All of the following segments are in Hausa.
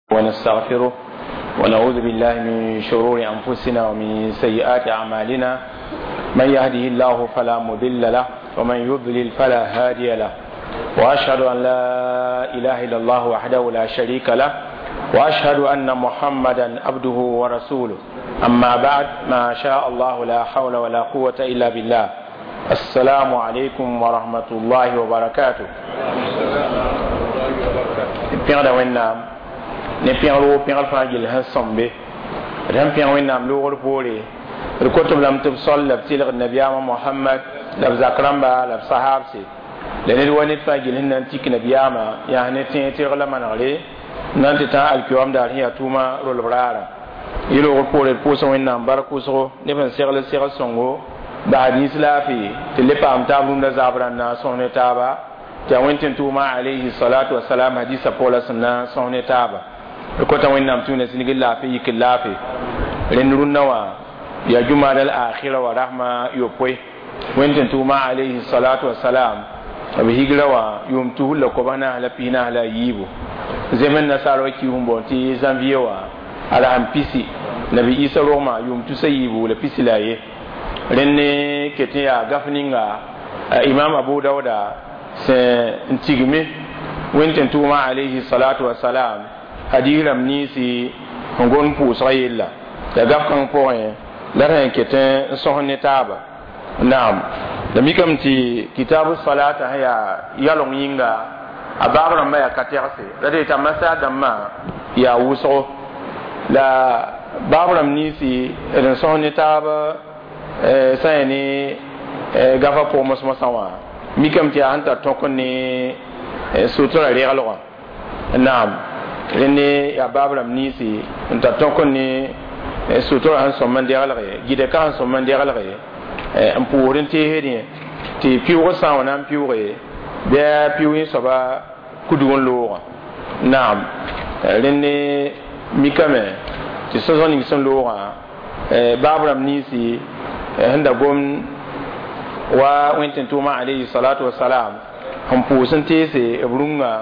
ونستغفره ونعوذ بالله من شرور أنفسنا ومن سيئات أعمالنا من يهده الله فلا مضل له ومن يضلل فلا هادي له وأشهد أن لا إله إلا الله وحده لا شريك له وأشهد أن محمدا عبده ورسوله أما بعد ما شاء الله لا حول ولا قوة إلا بالله السلام عليكم ورحمة الله وبركاته ne piãro piãl fãa gill sẽn sõmbe d sẽn pẽg wẽnnaam loogr poore d kotom lame tɩ b sõl la b tɩlg nabiyaamã mohamad la b zak rãmba la b sahabse la ned wa ned fãa gill sẽn na n tik nabiyaamã yaa ne tẽ tɩrg la manegre n na n tɩ tã alkiwam daar sẽn yaa tʋʋmã rolb raarã yɩ-loogr poore d pʋʋsẽ wẽnnaam bark wʋsgo neb n segl segl sõngo basd yĩs laafɩ tɩ le paam taab rũndã zaab rãnd na n sõs ne taaba tɩ a wẽn tɩ tʋʋmã alayhi salatu wasalam hadisa pʋgla sẽn na n sõs ne taaba kota wẽnnaam tʋʋna sĩnigl laafɩ yik laafɩ rẽnd rũndã wã yaa jumaada al akhira wa rahma yopoe wẽn tɩ tʋʋmã alayhi salatu wasalam b higrã wã yʋʋm tusr la kobs naas la pis naas la a yiibu zems nasaar wa kius n boond tɩ zanvie wã a ra sẽn pisi nabi isa rogmã yʋʋm tus a yiibu la pisi la a ye rẽnd ne ket n yaa gaf ninga imam abu dauda sẽn n tigme wẽn tɩ tʋʋmã alayhi salatu wasalam hadis rãmb niisi n gom pʋʋsga yella la gaf kãng pʋgẽ la d sẽn ket n sõs ne taaba naam la mikame tɩ kitabu salata sẽn yaa yalong yĩnga a baab rãmbã yaa ka tɛgse la d yet'a masa dãmbã yaa wʋsgo la baab rãmb niisi d n sõs ne taab sã ya ne gafa pʋg mos-mosã wã mikame tɩ yaa sẽn tar tõk ne sotra reglgã naam rẽnne yaa baab rãmb niisi n tar tõk ne sotora sẽn sõm n deglge gɩdka sẽn sõm n deglge n pʋʋsd n teesd yẽ tɩ piʋʋg sã n wa na n piʋʋge bɩ a piʋʋg yẽ soaba kudg n loogã naam rẽnne mikame tɩ sõs ning sẽn loogã baab rãmb niisi sẽn da gom wa wẽn tɩ tʋʋmã alayhi salatu wasalam n pʋʋs n teese b rũngã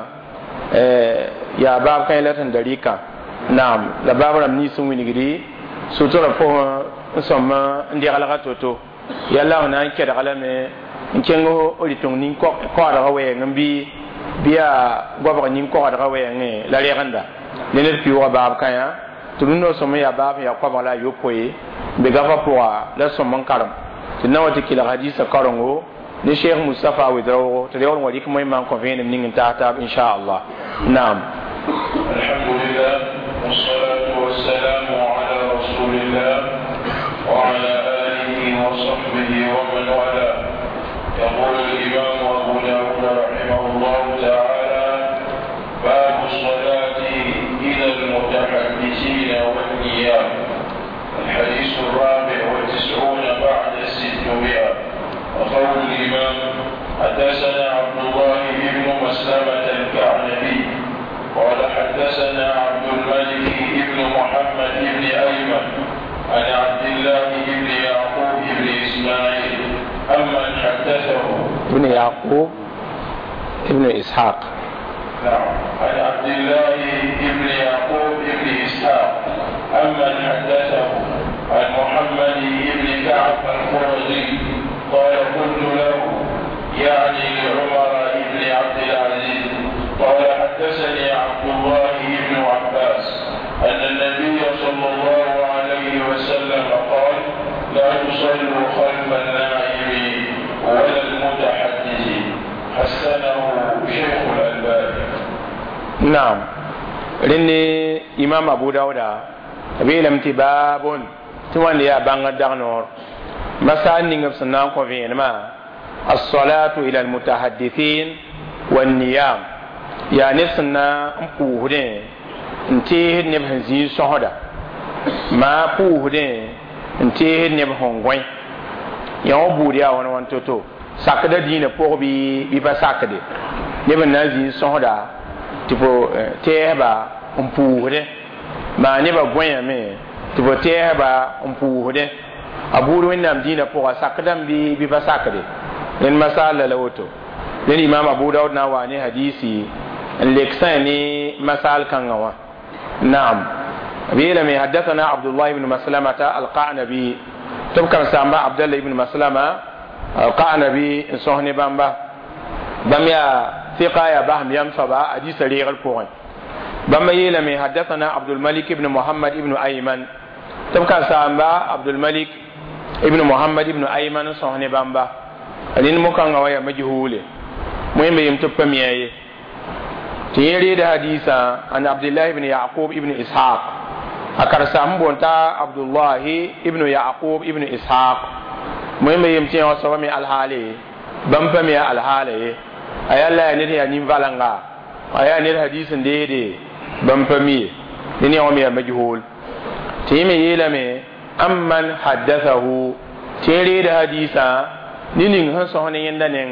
yaa baab kãe la tɩn da rɩka naam la baab rãmb nins n wilgri sotora pʋgẽ n sõm n deglga to-to yɛlla f na n kɛdg lame n kẽng rɩtõng nin-koadga wɛɛng n bɩ yaa goabg nin-koadga wɛɛngẽ la rẽgenda ne ned piʋʋga baab kãyã tɩ rũndã sõm n yaa baab n yaa koabg la a yopoe n be gafa pʋga la sõm n karem tɩ na wa tɩ kelg hadiisa karengo ne sheikh mustafa widraogo tɩ reoor wã rɩk moẽ maan kõ vẽenem ning n taas taab inchallah naam الحمد لله والصلاة والسلام على رسول الله وعلى آله وصحبه ومن والاه يقول الإمام أبو داود رحمه الله تعالى باب الصلاة إلى المتحدثين والنيام الحديث الرابع والتسعون بعد 600 وقول الإمام حدثنا عبد الله بن مسلمة الكعنبي قال حدثنا عبد الملك بن محمد بن أيمن عن عبد الله بن يعقوب بن إسماعيل أمن حدثه ابن يعقوب ابن إسحاق نعم عن عبد الله بن يعقوب بن إسحاق أمن حدثه عن محمد بن كعب القرظي قال قلت له يعني لعمر بن عبد العزيز قال حدثني عبد الله بن عباس أن النبي صلى الله عليه وسلم قال لا تصلوا خلف النائم ولا المتحدث حسنه شيخ الألباني. نعم رني إمام أبو داود بيلم تباب توان يا بانغ دغنور مسان نيغب سنان كوفين ما الصلاة إلى المتحدثين والنيام yaa neb sẽn na n pʋʋsdẽ n teesd neb sẽn zĩig sõsda maa pʋʋsdẽ n teesd neb sẽn gõe yã wã buud yaa wãn wãn to-to sakda dĩinã pʋg bɩ pa sakde neb n na n zĩig sõsda tɩ fo tɛɛsba n pʋʋsdẽ maa nebã gõeame tɩ fo tɛɛsba n pʋʋsdẽ a buud wẽnnaam dĩinã pʋga sakdã n bɩ pa sakde rẽnd masaala la woto rẽnd imam abu daud na n waa ne hadiisi n lek sã ne masal kãngã wã نعم بيلمي حدثنا عبد الله بن مسلمة القعنبي تبكر سامبا عبد الله بن مسلمة القعنبي صهني بامبا باميا ثقة يا بهم ينفبا حديث ريغ القرآن بما يلمي حدثنا عبد الملك بن محمد بن أيمن تبكر سامبا عبد الملك ابن محمد ابن أيمن صهني بامبا ألين مكان غوايا مجهولة مهم يمتبمي تيري ده حديثا عن عبد الله بن يعقوب ابن إسحاق أكر سامبونتا عبد الله ابن يعقوب ابن إسحاق مهم يمتين وصومي الحالي بمبمي الحالي أيا لا نري أنيم فالنغا أيا نري حديث دي بمبمي نيني يومي مجهول تيمي يلمي أمن حدثه تيري ده حديثا نيني هنسوهني يندنين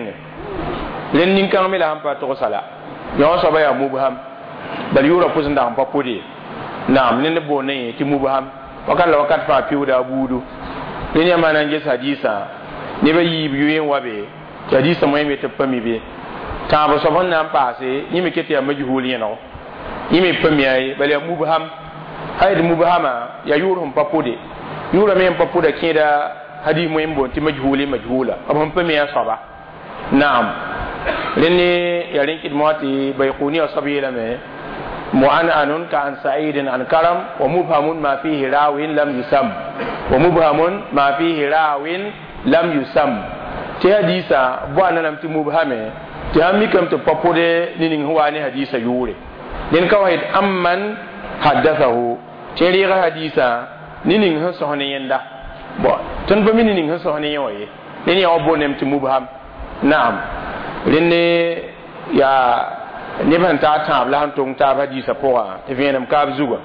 لن نكام ملا هم باتو سلا يوم سبايا مبهم بل يورا پوزن دا هم بapodi نعم لن بوني تي مبهم وكان لو كان فاپيو دا بودو لن يمانا نجس حديثا نبا يبيوين وابي حديثا مهم يتپمي بي تابا سبحان نام پاسي يمي كتيا مجهولين نو يمي پمي اي بل يا مبهم هاي مبهما يا يورهم بapodi يورا مين بapodi كيدا حديث مهم بون تي مجهولي مجهولا أبهم پمي صبا نعم لني يرين كده مواتي بيقوني وصبيلا مي معنعن كعن سعيد عن كرم ومبهم ما فيه راو لم يسم ومبهم ما فيه راو لم يسم تي حديثا بوانا لم تمبهمه تي همي كم تبقود نين هواني حديثا يوري لن كواهد أمن حدثه تي ريغ حديثا نين هسوهني يندا بوا تنبمي نين هسوهني يوي لن يوبو نمت مبهم نعم لني يا نبهن تاتاب لهم تون تاب حديثا بوا تفينم كاب زوغا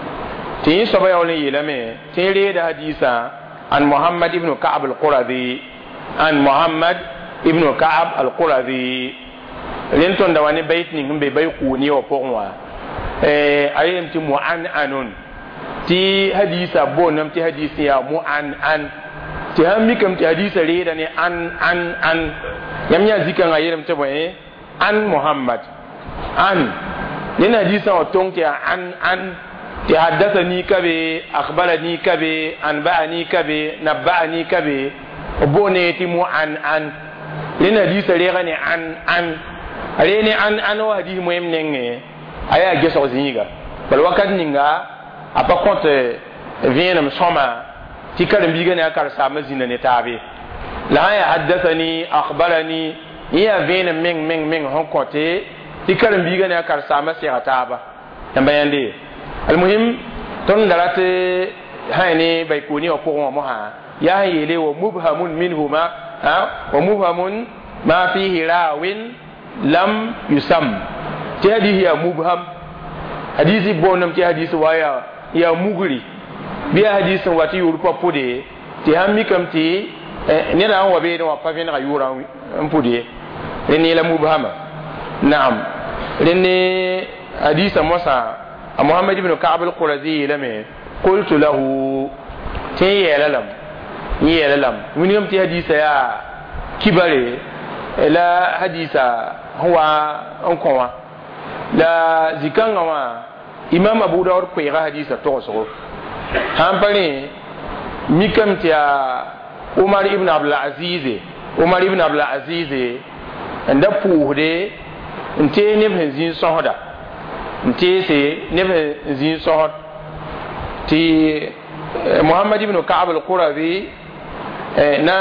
تين سبا يولي يلمي تين ريد حديثا عن محمد ابن كعب القرظي عن محمد ابن كعب القرظي لنتون دواني بيت نهم بيقوني وفقوا أيام تي معنعنون تي حديثا بونم تي حديثا يا معنعن تي همي كم تي حديثا ريداني عن يمني ذكر غيرم تبعي عن محمد عن لنا حديثا وتونك عن تحدثني كبي أخبرني كبي أنبأني كبي نبأني كبي وبونيتي مو عن لنا حديثا ريغاني عن ريني عن وحديث مهم نينغي أيا جسو زينيغا بل وقت نينغا أبا كنت فينم سوما تكرم بيغاني أكار سامزين نتابي لا يحدثني أخبرني هي فين من هون كوتي تكلم بيجانا كارسامة سيرتابا ينبياندي المهم تون درات هايني بيكوني وفوق مها يا هيلي ومبهم منهما ومبهم ما فيه راو لم يسم تهدي هي مبهم حديث بونم تي حديث وايا يا مغري بيا حديث واتي يوربا بودي تهامي كم تي نلا هو بين وقفين غيورا مبودي لني لا مبهما نعم لني حديث موسى محمد بن كعب القرظي لم قلت له تي يللم من يوم تي حديث يا كبري لا حديث هو انكوا لا زكان امام ابو داود كوي حديث توسو هم بني ميكم تي عمر ابن عبد العزيز anda puude nte ne benzin sohoda nte se ne benzin sohod ti Muhammad ibn Ka'ab al-Qurazi na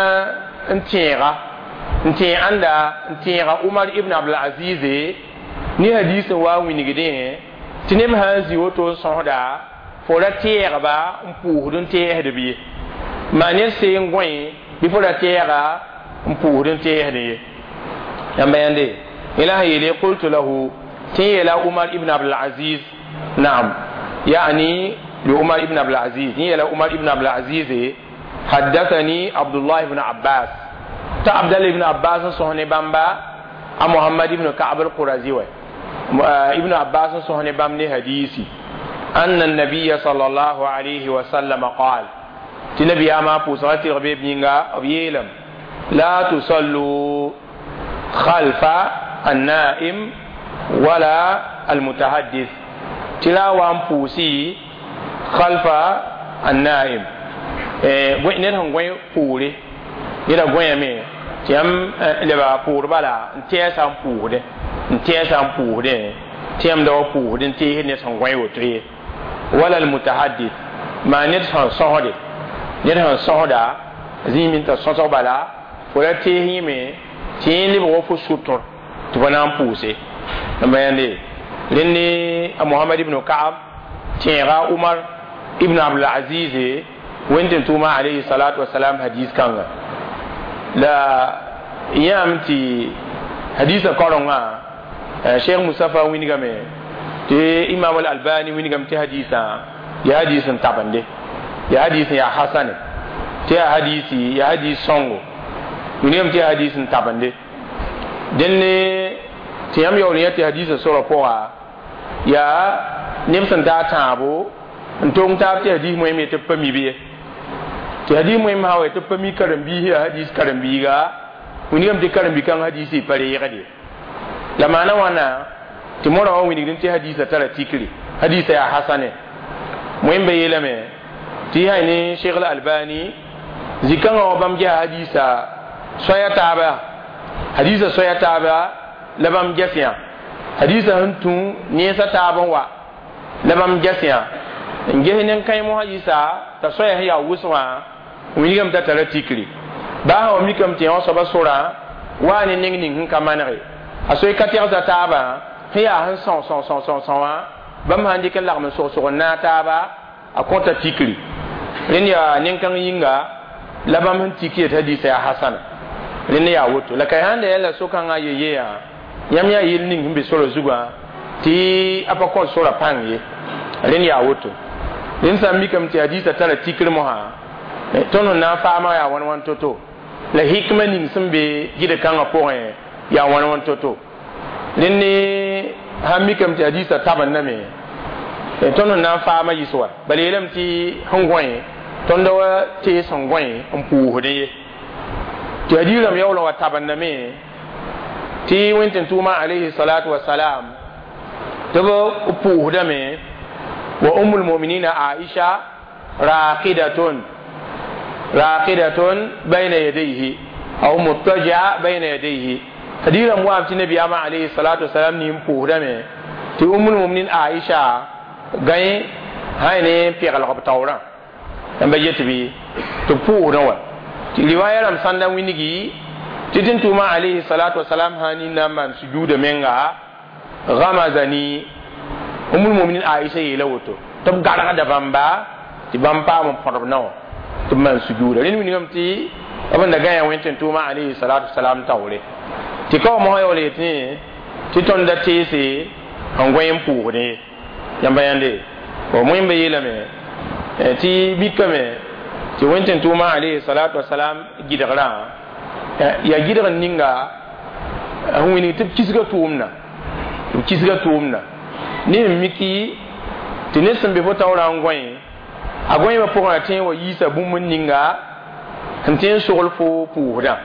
ntiega Umar ibn Abdul Aziz ni hadith wa winigide ti ne hazi woto sohoda fora tiega ba mpuudun te hadabi mane se ngoi bi fora tiega mpuudun te hadabi ينبياندي إلهي لي قلت له تي لا عمر ابن عبد العزيز نعم يعني لعمر ابن عبد العزيز هي لا عمر ابن عبد العزيز حدثني عبد الله بن عباس تا عبد الله بن عباس صهني بامبا محمد ابن كعب القرظي ابن عباس صهني بامني حديثي أن النبي صلى الله عليه وسلم قال تنبي أما بوصلت ربيب نينغا أبيلم لا تصلوا خلف النائم ولا المتحدث تلاوة أمبوسي خلف النائم وين هم وين بوري يلا وين مي تيام لبا بور بالا تيس أم بوري تيس أم بوري تيام دوا بوري تيه نسون وين وتري ولا المتحدث ما نسون صهدي نسون صهدا زي من تصور بالا ولا تيه مي تيه لبا وفو سطر تبنا أمبوسي نبى يندي لني محمد ابن كعب تيرا عمر ابن عبد العزيز وين توما عليه الصلاة والسلام حديث كان لا يامتي حديث كورونا شيخ مصطفى وينغامي تي امام الالباني وينغام تي حديثا يا حديث تابندي يا حديث يا حسن تي حديث يا حديث سونغو وينغام تي حديث تابندي دني تيام يولي تي حديث سورة فوا يا نيمسن دا تابو ntong ta ti hadith moy me te pami bi ti hadith moy ma wa te pami karambi ya hadith karambi ga uni am ti karambi kan hadisi pare ya gadi la mana wana ti mora wa wini din ti hadith tara tikri hadith ya hasane moy be yela me ti hay ni Sheikh Al-Albani zikan wa bam ja hadisa soya taba hadisa soya taba la bam jasiya hadisa hantu ne sa taban wa la bam jasiya ngehe nen kay mo hadisa ta soya ya wuswa winigam ta tara tikri ba o mikam ti on soba sura wa ni ning ning kamanare asoy katir ta taba hiya han son wa bam handi kan lagm so na taba a konta tikri len ya nen kan yinga labam han tikri hadisa ya hasan len ya wuto la kay hande yalla so kan ayeye ya yam ya yil ning be soro zuga ti apa ko sura pangi len ya wuto nin sam mi kam ti hadisa tara tikir mo ha tono na fama ya wan toto la hikma ning sumbe gide kan apo ya wan toto nin ni ha mi kam ti hadisa taban na me tono na fama yiswa balelam ti hongwen tondo ti songwen ampu hode ti hadira mi yawla wa taban na me ti wintin tuma alayhi salatu wassalam tabo upu hode me وأم المؤمنين عائشة راقدة بين يديه أو مضطجعة بين يديه حديث موافق النبي عليه الصلاة والسلام نيمبو دمه تي أم المؤمنين عائشة غاي هاي ني بيغل غبطاورا أما يتبي تبو نوا رواية لم سندا وينيجي تدين توما عليه الصلاة والسلام هاني نمان سجود منغا غمزني umul mu'minin Aisha yela woto tum gara da bamba ti bamba mo porno no tum man sujuda rin min ngamti aban da gaya wenten tuma alayhi salatu salam tawle ti ko mo yole ti ton da tese an goyen pu ne yamba yande ko mo yimbe yela me ti bikame ti wenten tuma alayhi salatu salam gidara ya gidara ninga hunni tib kisga tuumna ni miki tinesan be bota ora ngwen agwen ba pokon atin wa yisa bumun ninga antin sogol fo puuda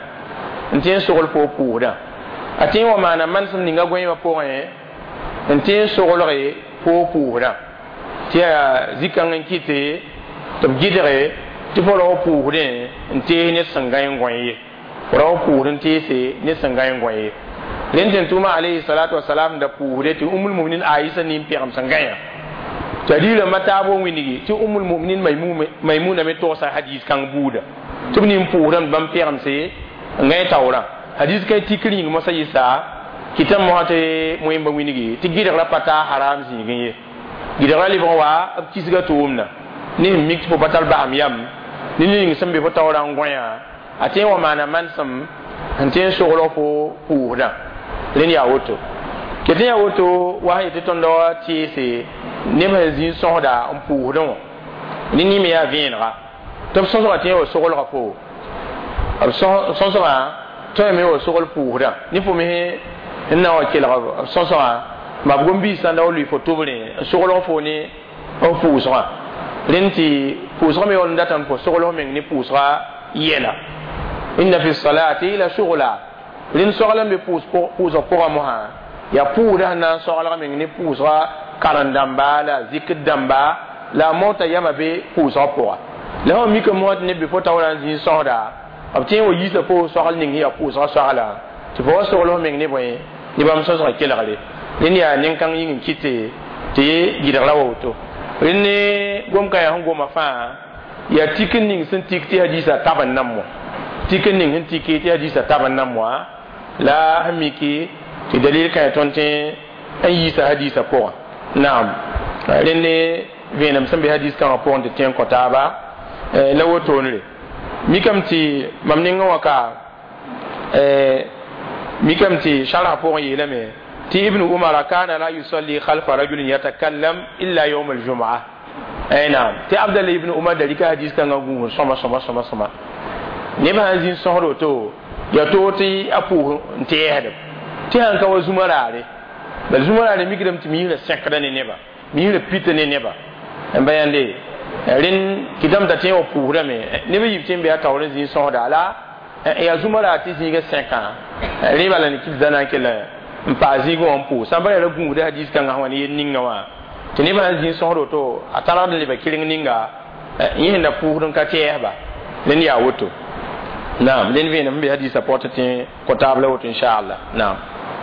atin wa mana man sun ninga gwen ba pokon antin sogol re fo puuda tia zikan kite to gidere ti folo puude antin ne sangayen gwen ro puudin ti se ne sangayen gwen lenten tuma alayhi salatu wassalam da puude ti ummul mu'minin Aisha nim piyam sangaya tadira matabo winigi ti ummul mu'minin maimuna me to sa hadith kan buda tubni puudan bam piyam se ngay tawra hadith kay tikri ngi masayisa kitam mo hate moyimba winigi ti gidara pata haram si ngi gidara li wa ab kisga tuumna ni mik po batal ba am yam ni ngi sambe po tawra ngoya ate wa mana mansam anten sogolo fo puuda len ya woto kete ya woto wa hayte tondo ti se ne ma zin soda on puudon ni me ya vienra to so so ate o sogolo fo ab so to me o sogol puuda ni fo me na wa kela so ma gombi sanda o lui fo tobule sogolo fo ni o puusra lenti puusra me on datan fo sogolo me ni puusra yela inna fi salati la shughla lin sogala me puus pour moha ya puuda na sogala me ni puusra karan damba la zikr damba la mota yama be pousa poa la ho mi ko mo ne be fota wala zin sonda abtin wo yisa po sogal ning ya pousa sogala ti bo so lo meng ne boy ni bam so so kelale ni ya nin kan yin kite ti gidara woto ni gom kaya hon goma fa ya tikin ning sun tikti hadisa taban nammo tikin ning hin tikiti hadisa taban nammo la hamiki ti dalil kaya tonte ayisa hadisa po naam renne venam sambe hadis kan po de ten ko taba la woto ne mikam ti mamninga waka mikam ti shara po yelame ti ibn umar kana la yusalli khalfa rajulin yatakallam illa yawm al-jum'ah naam ti abdallah ibn umar dalika hadis kan ngu soma ne ba hanzin sohro to ya to ti apu nte hada ti han ka wazumarare bal zumarare mikidam ti mi la sekra ne neba mi la pita ne neba en bayande rin kidam da te o puura me ne be yiptin be atawre zin sohda ala ya zumara ti zinga 5 ans riba la ni kidana kala mpazi go on pu sambare la gungu da hadis kan hawani ninga wa tini ba hanzin sohro to atara da liba kirin ninga yin da puurun ka te ba len ya woto naam len ve na mbe hadisa portate ko tabla woto inshallah naam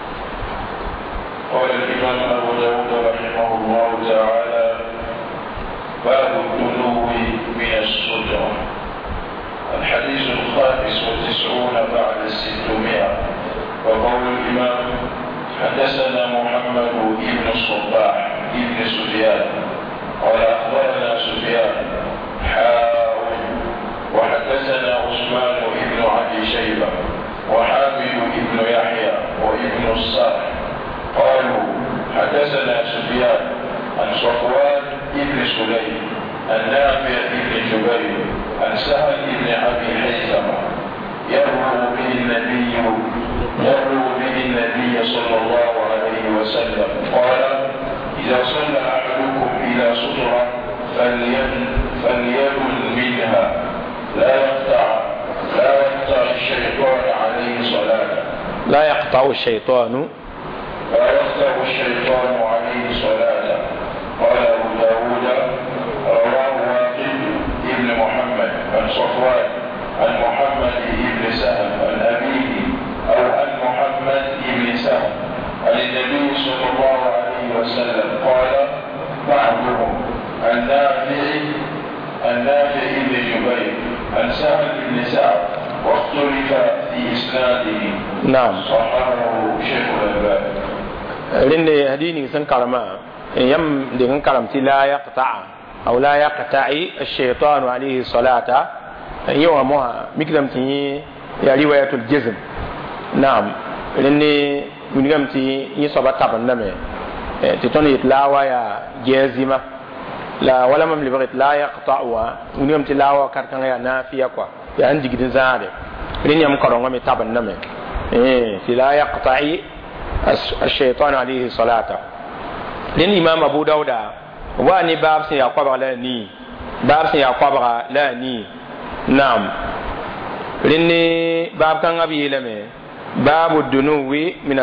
قال الإمام أبو داود رحمه الله تعالى باب الدنو من السجن الحديث 95 بعد 600 وقول الإمام حدثنا محمد بن الصباح بن سفيان قال أخبرنا سفيان وحدثنا عثمان بن أبي شيبة وحامد بن يحيى وابن الصالح قالوا حدثنا سفيان عن صفوان بن سليم عن نافع بن جبير عن سهل بن ابي حيثمه يروي به النبي صلى الله عليه وسلم قال اذا صلى احدكم الى ستره فليدن منها لا يقطع الشيطان عليه صلاته لا يقطع الشيطان عليه صلاته قال أبو داود رواه واقد بن محمد عن صفوان عن محمد بن سهل عن أبيه أو عن محمد بن سهل عن النبي صلى الله عليه وسلم قال بعضهم النافع بن جبير عن سهل بن سعد واختلف في إسناده نعم صححه شيخ الألباني لأن هديني سنكرما يم دين كرمتي لا يقطع أو لا يقطع الشيطان عليه الصلاة يوم موها مكرمتي يا رواية الجزم نعم لأن مكرمتي يصاب تابن نمي تتوني يتلاوى يا جازمة لا ولا مملبغت لا يقطع مكرمتي لاوى كاركان يا نافية كوا يا عندي جدن زاري لأن يم كرمي تابن نمي لا يقطع الشيطان عليه الصلاة لأن الإمام أبو داود وأني باب سيقبر لا ني نعم لأن باب كان أبي لمي باب الدنو من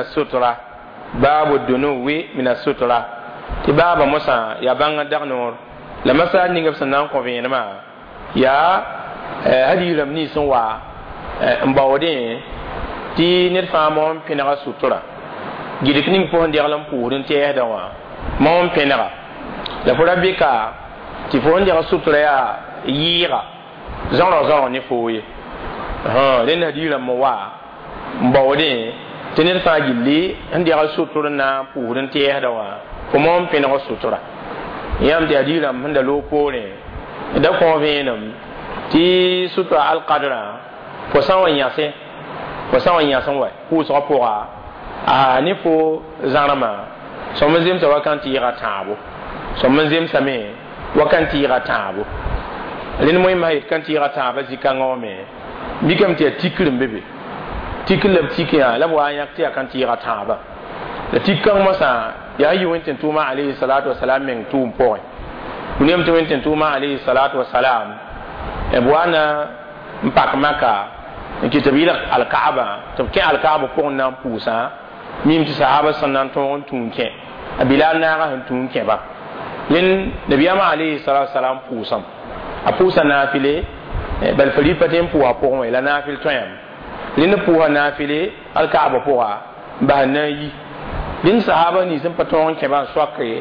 السترة باب موسى يا بان دغنور لما سأل نيجي سنان كوفين ما يا هذه لمني سوا مباودين تي نرفعهم في نغا سترة gidik ning po ndi alam purin te da wa mon penara la fora bika ti fo ndi sutura ya yira zoro ne foye len hadira mo wa mbawde tenir fa gilli ndi sutura na purin te da wa ko mon penara sutura yam di hadira manda lo pore da ko venam ti sutura al qadra fo sawan yase wa ku so pora ni fo zarama so mazim sa wakanti yira tabo so mazim sa me wakanti yira tabo len moy may kanti yira tabo zikangome bikam ti tikrim bebe tiklam tikia la wa yakti kanti yira tabo la tikang masa ya yi wenten tuma alayhi salatu wassalam men tum poy kunem to wenten tuma alayhi salatu wassalam e bwana mpak maka kitabila al-kaaba to ke al-kaaba ko nan pusa mim ti sahaba sannan to on tunke bilal naaga han tun keba len nabiyama alayhi salatu wasalam pusam a pusa nafile bal fali patem puwa po la nafil toyam len puwa nafile al kaaba puwa ba nayi din sahaba ni sun paton keba swakre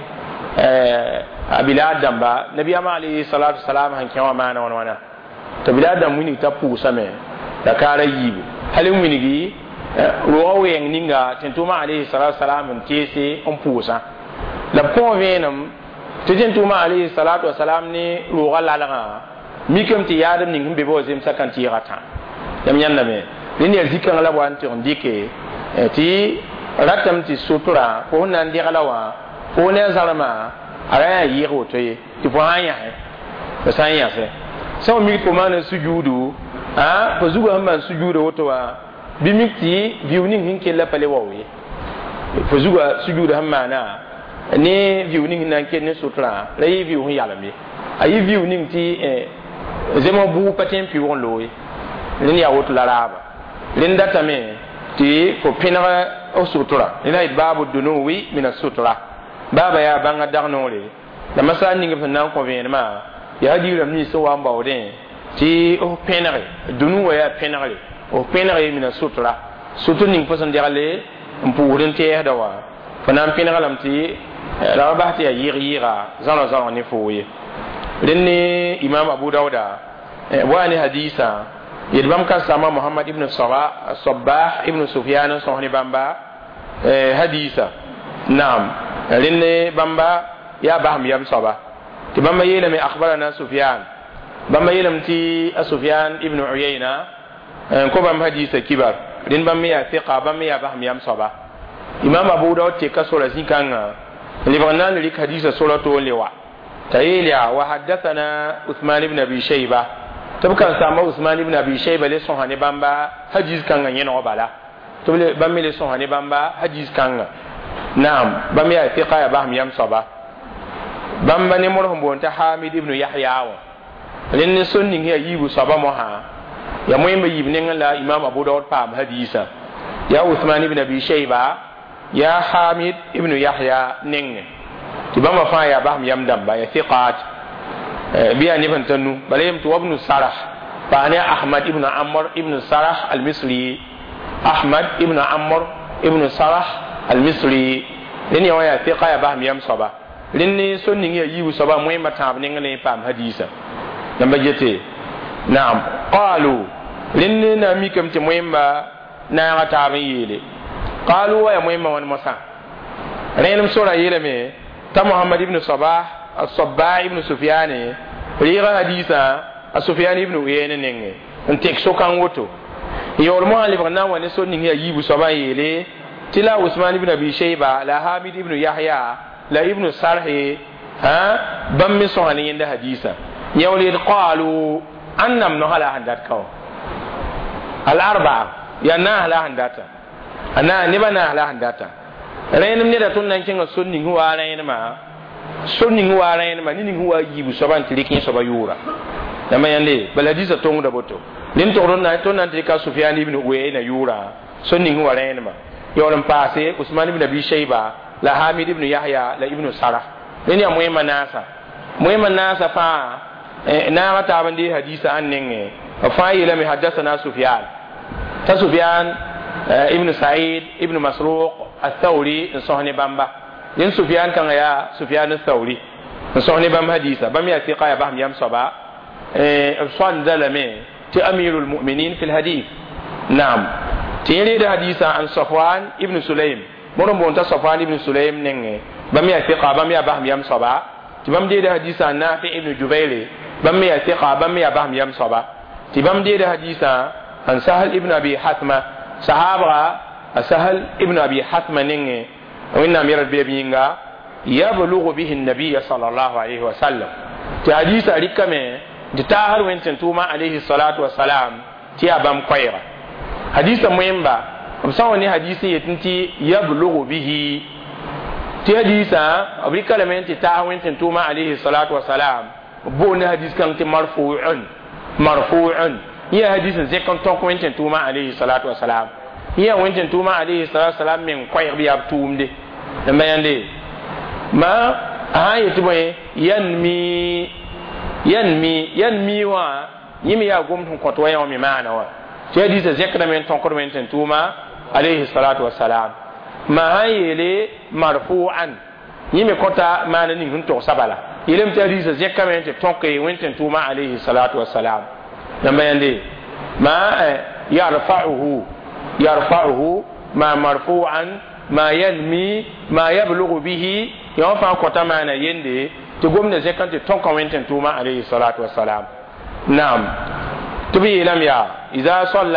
bilal damba nabiyama alayhi salatu wasalam han kewa mana wana to bilal dam wini ta pusa me da kara yibu halin winigi ruwa yen ninga tentuma alayhi salatu wasalam tese on pusa la pon venam tentuma alayhi salatu wasalam ni ruwa lalaga mikem ti yadam ning be bo zem sakanti rata yam nyanda me ni el dikan la wan ti on dike ti ratam ti sutura ko nan di galawa ko ne zalama ara yiro to yi ti po anya he sanya se so mi ko man sujudu ko zuga man sujudu woto wa bimikti viewning hinke la pale wawe fo zuga sujudu hamana ne viewning nan ke ne sutra la yi view hin yalami ayi viewning ti zema bu patin pi won loye len ya woto la raba len data me ti ko pinara o sutra ina babu dunuwi min as-sutra baba ya banga darnore da masa ninga fa nan ko venema ya diram ni so wa mbawden ti o pinare dunuwa ya pinare o pinare min as-sutra sutu ning fasan diale mpuurin te da wa fanan pinara lamti la bahti ya yira zala ni foye لأن إمام أبو داود وأنا حديثا يدبم كان سما محمد ابن الصباح ابن سفيان صهني بامبا حديثا نعم لأن بامبا يا بهم يم صبا تبامبا يلم أخبرنا سفيان بامبا يلم تي سفيان ابن عيينة كوبام حديثا كبار لأن بامبا يا ثقة بامبا يا بهم يم صبا إمام أبو داود تكسر زين لبغنا نلك حديثا سورة اللواء تايليا وحدثنا عثمان بن ابي شيبه تبكى سامع عثمان بن ابي شيبه لسون هاني بامبا حديث كان ينو بالا تبل بامي لسون هاني بامبا حديث كان نعم بامي ثقه يا بهم يم صبا بامبا نمرهم بونت حامد بن يحيى لن سنن هي يبو صبا موها يا مهم يبنن لا امام ابو داود فهم حديثا يا عثمان بن ابي شيبه يا حامد بن يحيى نين تبما فا يا بهم يم دمبا يا ثقات بيا نبن تنو بليم تو ابن الصرح فانا احمد ابن عمرو ابن الصرح المصري احمد ابن عمرو ابن الصرح المصري لن يا ثقه يا بهم يم صبا لن سنن يا يو صبا موي متاب نين فام حديثا نمبر جتي نعم قالوا لن نامي كم تي مويمبا نا غتاب يلي قالوا يا مويمبا ون موسى رينم سورة يلمي تا محمد ابن صباح الصباح ابن سفيان ريغا حديثا سفيان ابن عيينة نينغ انتك سوكان وتو يول مؤلف غنا وني سوني هي يبو صباح يلي تلا عثمان ابن ابي شيبه لا حامد ابن يحيى لا ابن صرح بم سوهاني عند حديثا يولي قالوا انم نهلا هندات كو الاربعه يا نهلا هنداتا انا نبنا هلا هنداتا renum ne da tun nan kinga sunni huwa ma ni huwa yibu soban tilikin soba yura da mayande baladiza tongu da boto nin to ron na to nan tilika sufyan ibn uyayna yura sunni huwa renuma yolam pase usman ibn abi shayba la hamid ibn yahya la ibn sarah ni ya muhimma nasa fa na mata bandi hadisa annenge fa ila mi hadathana sufyan ابن سعيد ابن مسروق الثوري صهني بامبا ين سفيان كان يا سفيان الثوري صهني بام حديثا بام يا ثقه يا بام يم صبا صان زلمه تي امير المؤمنين في الحديث نعم تيري ده حديثا عن صفوان ابن سليم مرم بونتا صفوان ابن سليم نين بام يا ثقه بام يا بام يم صبا تي بام دي ده حديثا نافع ابن جبير بام يا ثقه بام يا بام يم صبا تي بام دي ده حديثا عن سهل ابن ابي حثمه صحابة سهل ابن أبي حتم نينغ وإن أمير البيبينغا يبلغ به النبي صلى الله عليه وسلم تحديث أريكمه تتاهر وإنتن توما عليه الصلاة والسلام تي أبام قيرا حديث مهمة بسواني حديث يتنتي يبلغ به تي حديث أريكمه تتاهر وإنتن توما عليه الصلاة والسلام بون حديث كانت مرفوع يا حديث زكون توك وينتن توما عليه الصلاه والسلام يا وينتن توما عليه الصلاه والسلام من قير بياب تومدي لما يندي ma a yeti boy yanmi wa yimi ya gom tun koto ya mi maana wa ti hadisa zekna men ton ko men ten tuma alayhi salatu wassalam ma hayele marfu'an yimi kota maana ni hun to sabala yelem ti hadisa zekna men ton ko wen ten tuma alayhi salatu wassalam namba yande ma yarfa'uhu ma marfu'an ma yanmi ma yablughu bihi ya fa kota maana yende to gomna zekante ton ko wen ten tuma alayhi salatu wassalam نعم تبي لم يا إذا صلى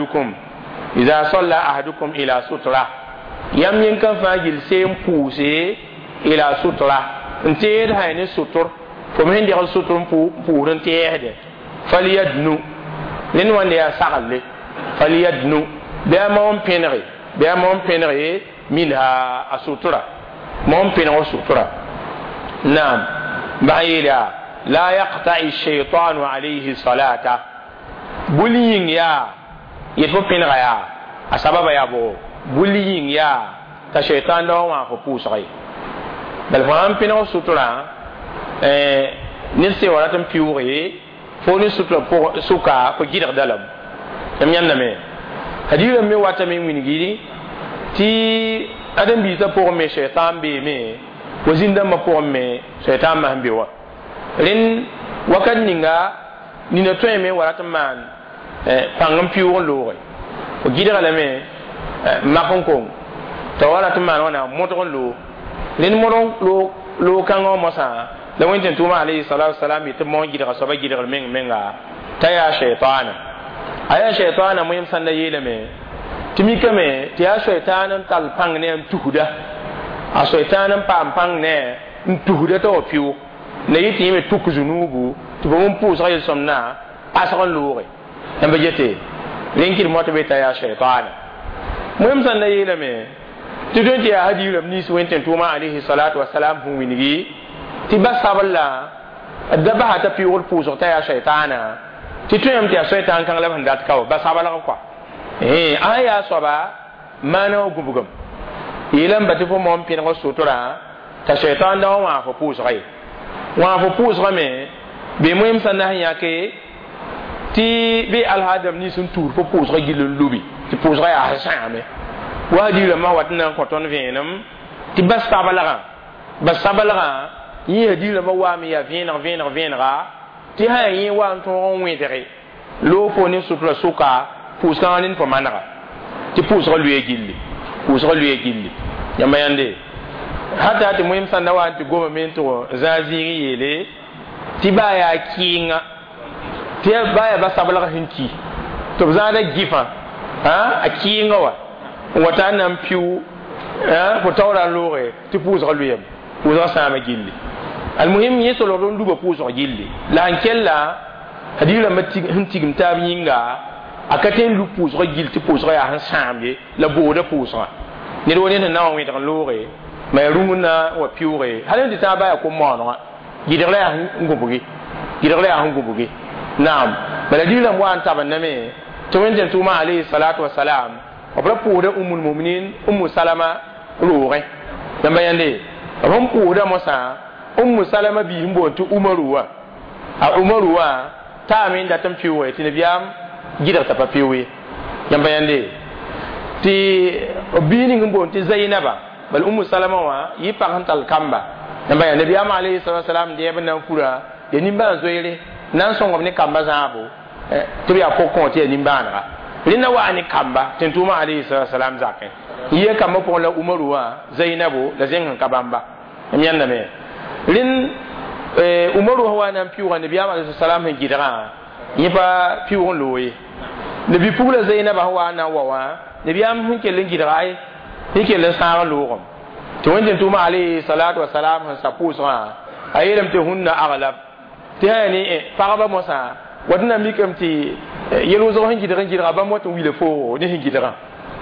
أحدكم إلى سترة يم ينكن فاجل سيم بوسي إلى سترة انتهر هاي الستر فمن دي الستر بور انتهر فليدنو لنوان يا سغل فليدنو بأمام بينغي منها السترة مام بينغي السترة نعم بعيدا لا يقطع الشيطان عليه صلاته بولين يا يتفو بينغا يا اسبب يا بو بولين يا تا شيطان دو ما فو بوسغي بل فهم بينغا سوترا نسي وراتم بيوري فوني سوترا سوكا فو جيدر دالم تم ينمي هديو مي واتامي وينغيري تي ادم بيتا pour me شيطان بي مي وزيندا ما pour me شيطان ما بيوا rin wakat ninga nina toy me warata man pangam piwo loore o gidira la me makon ko to warata man wana moto lo rin moron lo kango mosa la wonten tuma alayhi salatu wassalam it mo gidira so ba gidira menga taya shaytana aya shaytana muyim sanda yele me timi kame tiya shaytana tal pang ne tuhuda a shaytana pang ne tuhuda to piwo na yiti yime tuk zunubu to bon pou sa yel somna asran loore namba jete linkir moto beta ya shaytan muyam san na yele me ti don ti hadi lam ni so wenten tuma alayhi salatu wassalam hu winigi ti basaballa dabaha ta fi wol pou ta ya shaytana ti tuyam ti shaytan kan la bandat kaw basaballa ko aya soba mana gubugam yelam bati fo mom pin ko sutura ta shaytan da wa fo pou sa wa fo pusra me be moyim sanna yake ti be alhadam ni sun tour fo pusra gilul lubi ti pusra ya hasame wa di la ma watna ko ton venam ti basabalaga yi di la ma wa mi ya venra ti ha yi wa ton wedere lo fo ni sutra suka pusra nin fo manara ti pusra luye gilli yamayande hata ti muhim sanda wa ti government to zaziri yele ti baya kinga ti baya basabala hinki to zada gifa a kinga wa wata nan piu ko tawra lore ti puzo luyem puzo sama gilli al muhim yeso lo don duba puzo gilli la ankella hadila matti hinti gimta binga akaten lu puzo gilli ti puzo ya han sambe la boda puzo ni do ne na wa tan lore mais runguna wa piure halen di taba ya ko mono gidere ya ngubugi naam baladi la mo anta baname to wenden tuma alayhi salatu wassalam obra puure ummul mu'minin ummu salama ruure damba yande ron puure mosa ummu salama bi himbo to umaruwa ta min da tan piure tin biyam gidere ta piure damba yande ti obini ngumbo ti zainaba bal ummu salama wa yi parantal kamba namba ya nabi alayhi salatu wasalam de ban fura de nimba zoyere nan songo ne kamba zabo to ya ko konti ya nimba na lina wa ani kamba tentuma alayhi salatu wasalam zakai yi kamba ko la umaru wa zainabu da zengan kabamba nyanda me lin umaru wa nan piwa nabi alayhi salam hin gidara yi pa piwon loye nabi pula zainaba wa na wa nabi am hin kelin gidara ai yake le sara logom to wanda tuma alayhi salatu wassalam han sapusra ayilam te hunna aghlab te hani faraba mosa wadna mikam ti yelo zo hin gidara ba moto wile fo ne hin gidara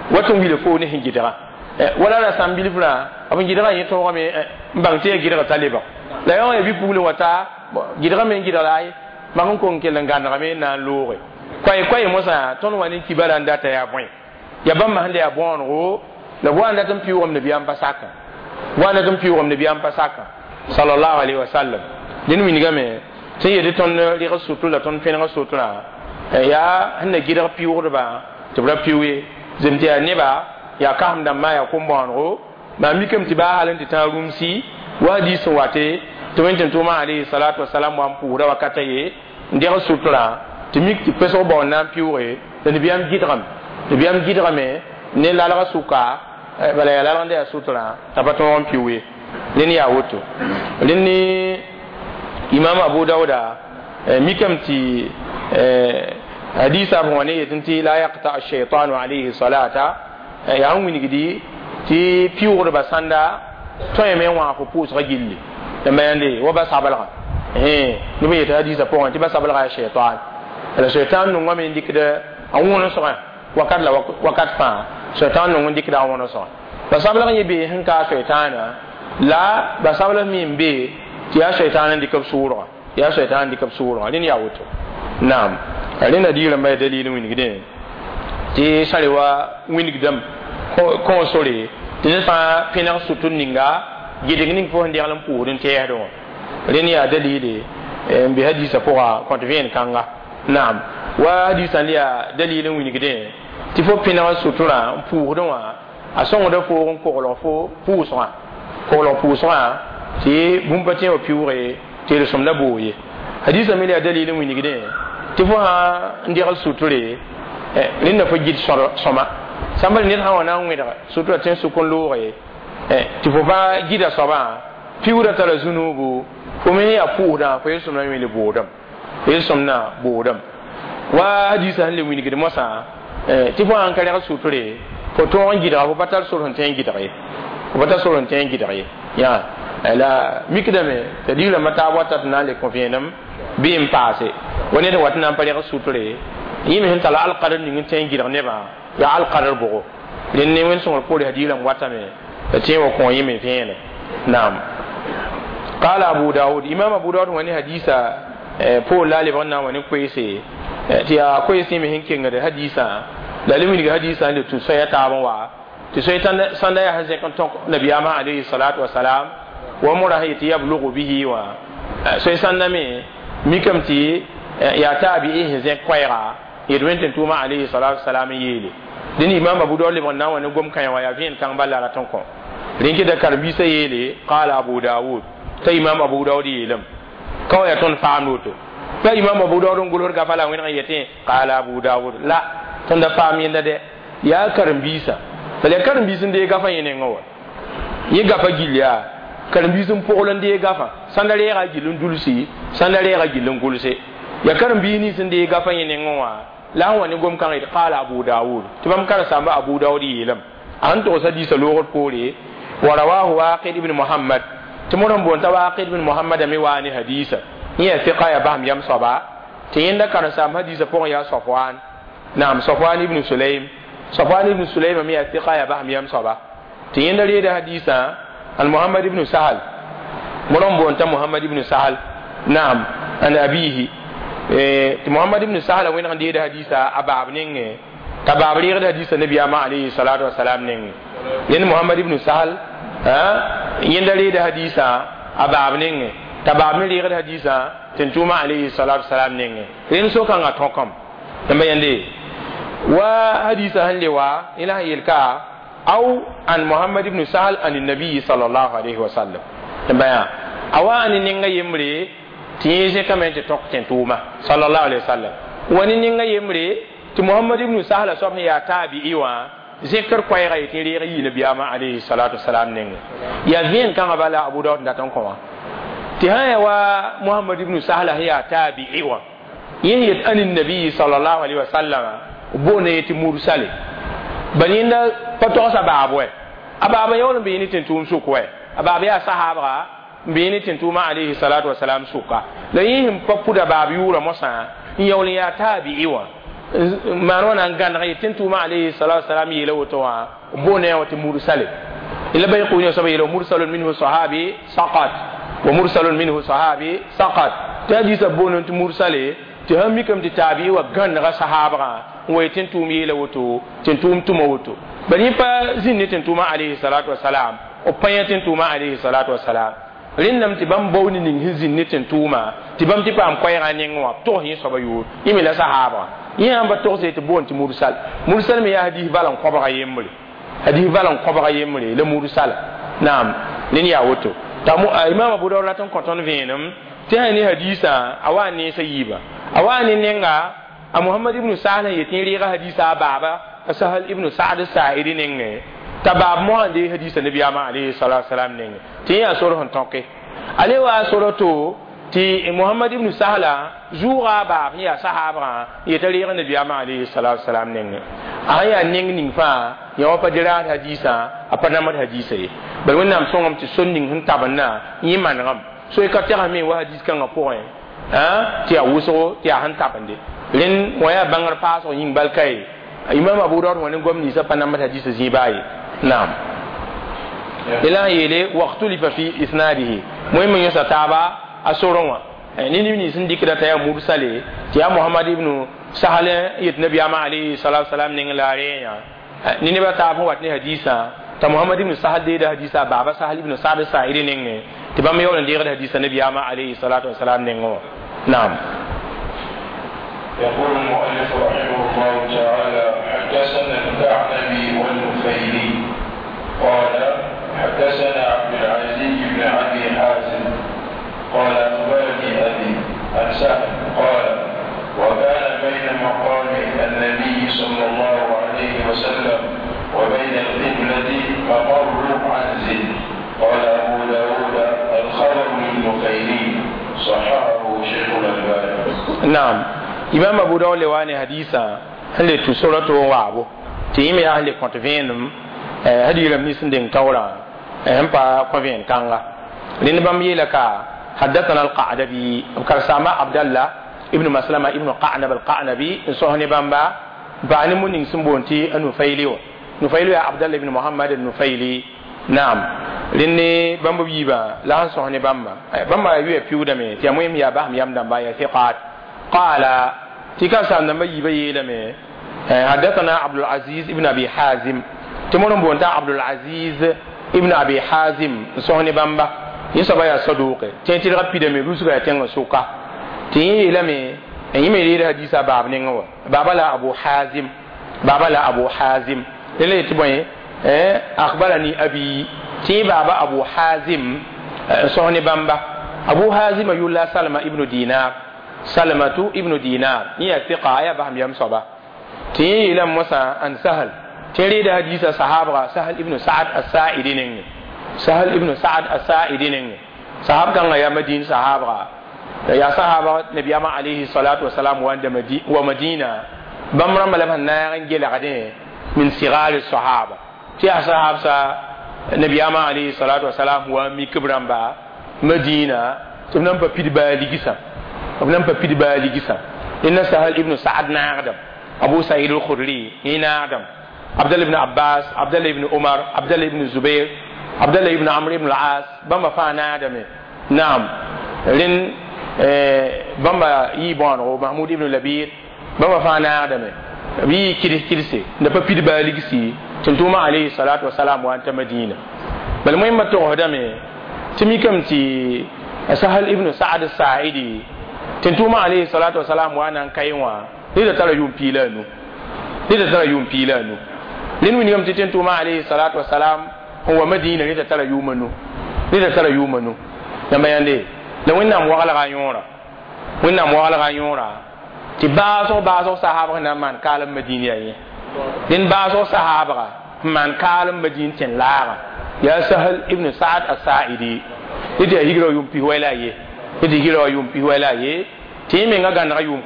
wala la sambili fula abin gidara yi to me mbang te gidara taliba la yo e bi pule wata gidara men gidara ai makon ko ngela ngana me na lore kwai mosa ton wani kibara ndata ya point ya bamba hande ya bonro la wanda tan piwo am nabi am basaka wana tum piwum nabiyam pasaka sallallahu alaihi wasallam din min game sai yede ton ri rasutu la ton fen rasutu la ya hanna gidar piwur ba to bra piwe zemti ya neba ya kam da ma ya kumbonro ba mikem ti ba halin ti tarumsi wadi so wate to wenten to ma alaihi salatu wassalam wa pura wakata ye ndira sutura timik ti peso bon na piwe de nabiyam gidram me ne la la suka bala ya la ndaya sutura tabato on piwe len ya woto len ni imam abu dauda mikem ti hadisa bon ne yetinti la yaqta ash-shaytanu alayhi salata ya wini gidi ti piwur basanda to yeme wa ko pus ragilli da mayande wa ba sabalga no be ta hadisa po ti ba sabalga shaytan la shaytan no ngame ndikda awon so wakat fa shaytan no ndikda awon so ba sabalga yebe hinka shaytana la ba sabala min be ti ya shaytan ndikab sura ya shaytan ndikab sura ni ya wuto na'am alina dira mai dalilin wini giden ti sarewa wini gidam ko sore ti fa pina sutun ninga gidin ning fo ndialam purin te yado reni ya dalili bi hadisa poa kontvien kanga na'am wa hadisa liya dalilin wini giden ti fo pina sutura purin wa asongo da fo ko lo fo puswa ti bumpate o piure ti le somda boye hadisa mi liya dalilin wini giden ti fo ha ndigal suture rinna fo gid soma sambal nit ha wana ngweda sutura ten sukon lore ti fo ba gida soba piura tala zunubu ko me ya puda fo yeso na mele bodam yeso na bodam wa hadisa halle wini gid mosa ti fo an kare suture fo to on gida fo batal soron ten gidare fo batal soron ten gidare ya ala mikdame tadila mata wata na le confienam bim passé woni de watna pare suture yimi hen tala al qadar ni ngin gidar neba ya al qadar bogo den ne wen so ko hadila wata me te wo ko yimi fene nam qala abu daud imam abu daud wani hadisa po lali bonna wani kwese ti ya kwese mi hen kinga de hadisa lalimi ga hadisa ne tu so ya ta wa ti so tan sanda ya hanse kan to nabiyama alayhi salatu wassalam wa murahiti yablughu bihi wa so sanda me mikam ti ya tabi'i heze kwaira yedwenten tuma alayhi salatu wassalam yele din imam abu dawud ibn nawa ne gom kan wa ya vin kan balla raton ko rinki da karbi sai yele qala abu dawud ta imam abu dawud yelam kawai ya ton fa'amuto ta imam abu dawud ngulor ga fala wani yete qala abu dawud la ton da fami inda de ya karambisa bale karambisin da ya gafa yene ngawa yi gafa giliya karambisin pokolan da ya gafa sandare ya gilun dulsi sandare ya gilun gulse ya karambini sin da ya gafa yene ngawa la wani gom kan ita qala abu dawud tibam kar samba abu dawud yelam an to sadi sa logor pore wa rawahu waqid ibn muhammad timoran bon ta waqid ibn muhammad mi wani hadisa ya fiqa ya baham yam saba tiyinda kan samba hadisa pon ya safwan na'am safwan ibn sulaim mi ya fiqa ya baham yam saba tiyinda re da hadisa al muhammad ibn sahal moron bon ta muhammad ibn sahal na'am an abihi muhammad ibn sahal wani kan da hadisa abab ninge tababri da hadisa nabi ma alayhi salatu wassalam ninge yen muhammad ibn sahal yenda re da hadisa abab ninge tababri da hadisa tentuma alayhi salatu wassalam ninge yen so kan atokam tamba yende wa hadisa hanlewa ila yelka au an muhammad ibn sahal an nabi sallallahu alaihi wasallam tamba awa an ninga yemre tiye kamente tok tentuma sallallahu alaihi wasallam wani ninga yemre ti muhammad ibn sahla so ya tabi'i wa zikr kwayra yitiri yi nabi ama alayhi salatu wassalam ninga ya vien kan bala abu daud ndatan ko ti haya wa muhammad ibn sahla ya tabi'i wa yiyat anin nabi sallallahu alaihi wasallam bone yiti mursale baninda pato sababu ababa yawon bi ni tentum su ko ababa ya sahaba bini tintuma alayhi salatu wassalam suka la yihim papuda babu yura mosa yawli ya tabi'i wa manona ngana tintuma alayhi salatu wassalam yela wotowa bone wati mursale ila bay ko nyo sabai mursalun minhu sahabi saqat wa mursalun minhu sahabi saqat tadi sa bonon ti mursale ti hammi kam ti tabi'i wa ganna sahaba wa tintumi yela woto tintum tuma woto bani pa zinni tintuma alayhi salatu wassalam o payatin tuma alayhi salatu wassalam rinnam ti bam bawni ning hizin nitin tuma ti bam ti pam koyra ningwa to hin soba yu imi la sahaba yan ba to se ti bon ti mursal mursal mi ya hadith balan ko ba yemri hadith balan ko ba yemri le mursal naam nin ya woto tamu imam abu dawud latan konton venum ti hani hadisa awani sayiba awani ninga a muhammad ibn sa'd yatin riga hadisa baba sahal ibn sa'd sa'idi ninge tabab mo ande hadisa nabi alayhi salatu wasalam ninge ti ya soro hon tonke ale wa soro to ti muhammad ibn sahla jura ba ya sahaba yetari ga nabi alayhi salatu wasalam ninge aya ning fa ya wa padira hadisa apana mad hadisa bal wonnam songam ti sonning hun tabanna yiman ram so ka tera me wa hadis kan point ti a wuso ti a han tabande len waya bangar paso yin balkai imam abu dawud wani gomni sa pana mata hadis zibai na'am ila yele waqtu li fi isnadihi muhimmin yasa taba asoronwa ni sun dikira ta ya mursale ti ya muhammad ibn sahal yit nabi alayhi salatu wasalam ning lare ya ni ba ta fa watni hadisa ta muhammad ibn sahal de hadisa baba sahal ibn sa'd sa'id ning ti ba me yolan de hadisa nabi alayhi salatu wasalam ning نعم. يقول المؤلف رحمه الله تعالى حدثنا الكعنبي والنفيلي قال حدثنا عبد العزيز بن ابي حازم قال اخبرني ابي عن سهل قال وكان بين مقام النبي صلى الله عليه وسلم وبين القبلة ممر عنزل قال ابو داود الخبر للنفيلي صححه شيخ الألباني. نعم إمام أبو داود لواني حديثا هل تسورة وابو تيمي أهل كونتفينم هدي لم يسندين تورا هم با كونفين كانغا لين بامي لك حدثنا القعنبي كرسامة عبد الله ابن مسلمة ابن قعنب القعنبي سوهني بامبا باني من سمبونتي نفيلي عبد الله ابن محمد النفيلي نعم لني بامبو بيبا لا سوهني بامبا يوي بيودا مي تي مويم يا بام يام دام باي ثقات قال تيكا سان دام يبا يلمي حدثنا عبد العزيز ابن ابي حازم تمون بونتا عبد العزيز ابن ابي حازم سوهني بامبا يسبا يا صدوق تي رابيد مي روسغا تنغ سوكا تي يلمي يمي لي حديثا باب نينغو بابا لا ابو حازم للي تبوي أخبرني أبي تي بابا أبو حازم صهني بامبا أبو حازم يقول سلمة ابن دينار هي ثقة يا بهم يم صبا تي لم مسا أن سهل تريد حديث صحابة سهل ابن سعد الساعدين صحاب كان يا مدين صحابة يا صحابة نبي عليه الصلاة والسلام ومدينة بمرة ملهم نارن جل من صغار الصحابة تي أصحاب النبي عليه الصلاة والسلام ومي كبرانبا مدينة تبنم ببيد باليجسا إن سهل ابن سعد نعدم أبو سعيد الخدري نعدم عبد الله بن عباس عبد الله بن عمر عبد الله بن زبير عبد الله بن عمرو بن العاص بما فانا نعدم نعم لين بما يبان محمود بن لبيد بما فانا نعدم بي كيرسي نبا باليجسي تنتوما عليه الصلاة والسلام وانت مدينة بل مهم تهدمي تميكم تي سهل ابن سعد الساعدي تنتوما عليه الصلاة والسلام وانا كايوا لذا ترى يوم بيلانو لنو نيوم تنتوما عليه الصلاة والسلام هو مدينة لذا ترى يومنو لما يندي لو إنهم وغلا غيورا تي بازو صحابة نمان كالم مدينة لن بازو صحابة من كالم مدينة لاغا يا سهل ابن سعد الساعدي إذا يجرو يوم بيهولا تي ميغا غان يوم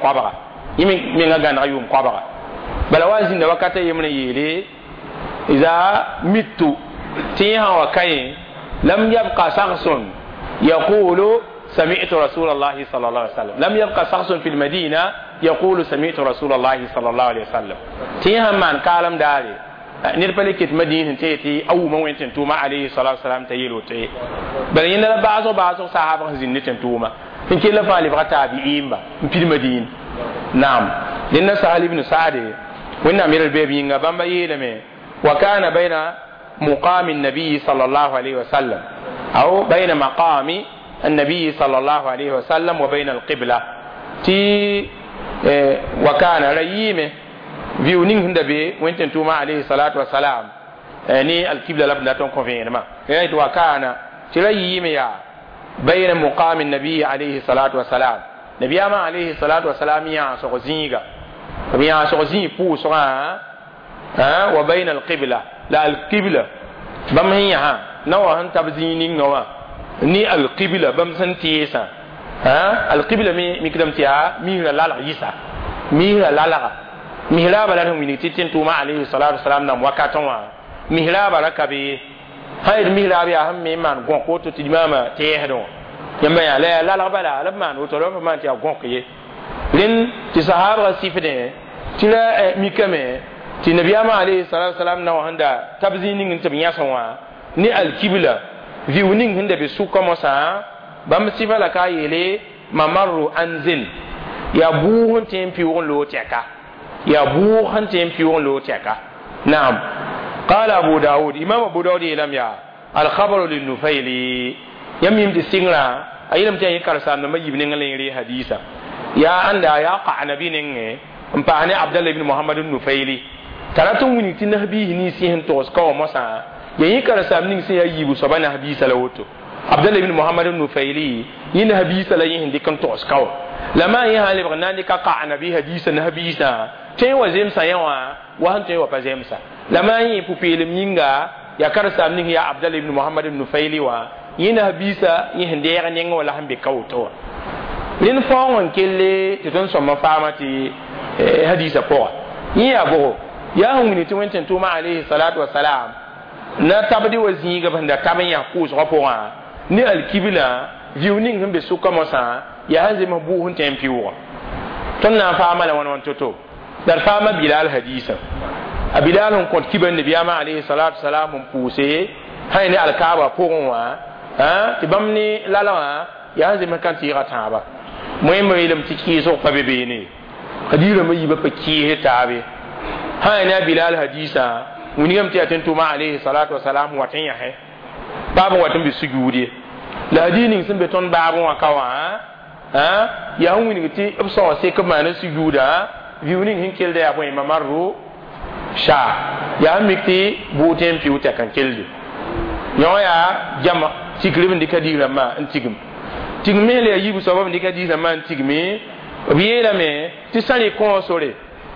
قبرا بلا وازين وقتا يمنا يلي إذا ميتو تيها وكاي لم يبقى شخص يقول سمعت رسول الله صلى الله عليه وسلم لم يبقى شخص في المدينة يقول سمعت رسول الله صلى الله عليه وسلم تيها من كلام داري نربلي كت مدينة تيتي أو موين توما عليه الصلاة والسلام تيلو تي بل ينا بعض صحابة زين توما إن كلا فالي بغتا بيئيمبا في المدينة نعم لأن سهل بن سعد وإن أمير البيبي بامبا يلمي وكان بين مقام النبي صلى الله عليه وسلم أو بين مقام النبي صلى الله عليه وسلم وبين القبلة تي وكان ريمه فيونين هندبي وين توما عليه الصلاة والسلام ني القبلة لبنا تنكفين ما يعني وكان تريمه يا بين مقام النبي عليه الصلاة والسلام نبي ما عليه الصلاة والسلام يا سوزينغا يا سوزين بوسرا وبين القبلة لا القبلة بم هي ها نوع هن تبزينين نوع ني القبلة بم سنتيسا القبلة مي كلام تيا ميرا لا لا يسا ميرا لا لا ميرا بلا هم من تيتين توما عليه الصلاة والسلام نام وكاتوا ميرا بلا كبي هاي ميرا بيا هم ميمان غون كوتو تجمع تيهدو يما يا لا لا لا بلا لا مان وتلو فمان تيا غون كيه لين تصحاب سيفني تلا ميكمه ti nabiyama alayhi salatu wasalam na wanda tabzinin ngin tabiya sanwa ni alqibla viwning hinda be su komo sa bam sifala ka yele mamaru anzin ya buhun tempi won lo teka ya buhun tempi won lo teka na'am qala abu daud imam abu daud lam ya al khabar lin nufaili yamim di singra ayilam tan yikarsa na mayib ne ngalen hadisa ya anda ya qa nabi ne mpani abdullah ibn muhammad nufaili taratun wuni tin nabi ni si hen tos ka mo sa yayi kara sam ning si yayi bu so bana habi salawoto abdullah ibn muhammad nufaili yin habi salayin hin dikan tos ka lama yi hali bagna ni ka qa nabi hadisa nabi sa tay wa zem sa yawa wa han tay wa pa zem sa lama yi pupil minga ya kara sam ning ya abdullah ibn muhammad nufaili wa yin habisa yin de ya nyen wala hambe kawto lin fawon kelle ti ton so ma famati hadisa ko yi abo ya hungni ti wenten tuma alayhi salatu wassalam na tabdi wazi ga banda taban ya ku so ko ni alkibla viewning himbe su kama sa ya hanze mabuhun tempiwa ton na fama la won toto dar fama bilal hadisa abilal on ko kiban nabi ama alayhi salatu wassalam puse hayni alkaba ko wa ti bamni lalawa ya hanze makanti rataba moy moy lam tiki so fa bebe ni kadira mai ba paki tabe hayna bilal hadisa munigam ti atentu ma alayhi salatu wassalam watan ya he babu watan bi sujudi la dinin sun beton babu wa kawa ya hunni ti abso se kuma na sujuda viuning hinkelde ya boy mamaru sha ya mikti buten pi uta kan kelde nyoya jama tiklibin dikadira ma antigum tigmele ya yibu sabab dikadira ma antigme biela me ti sali console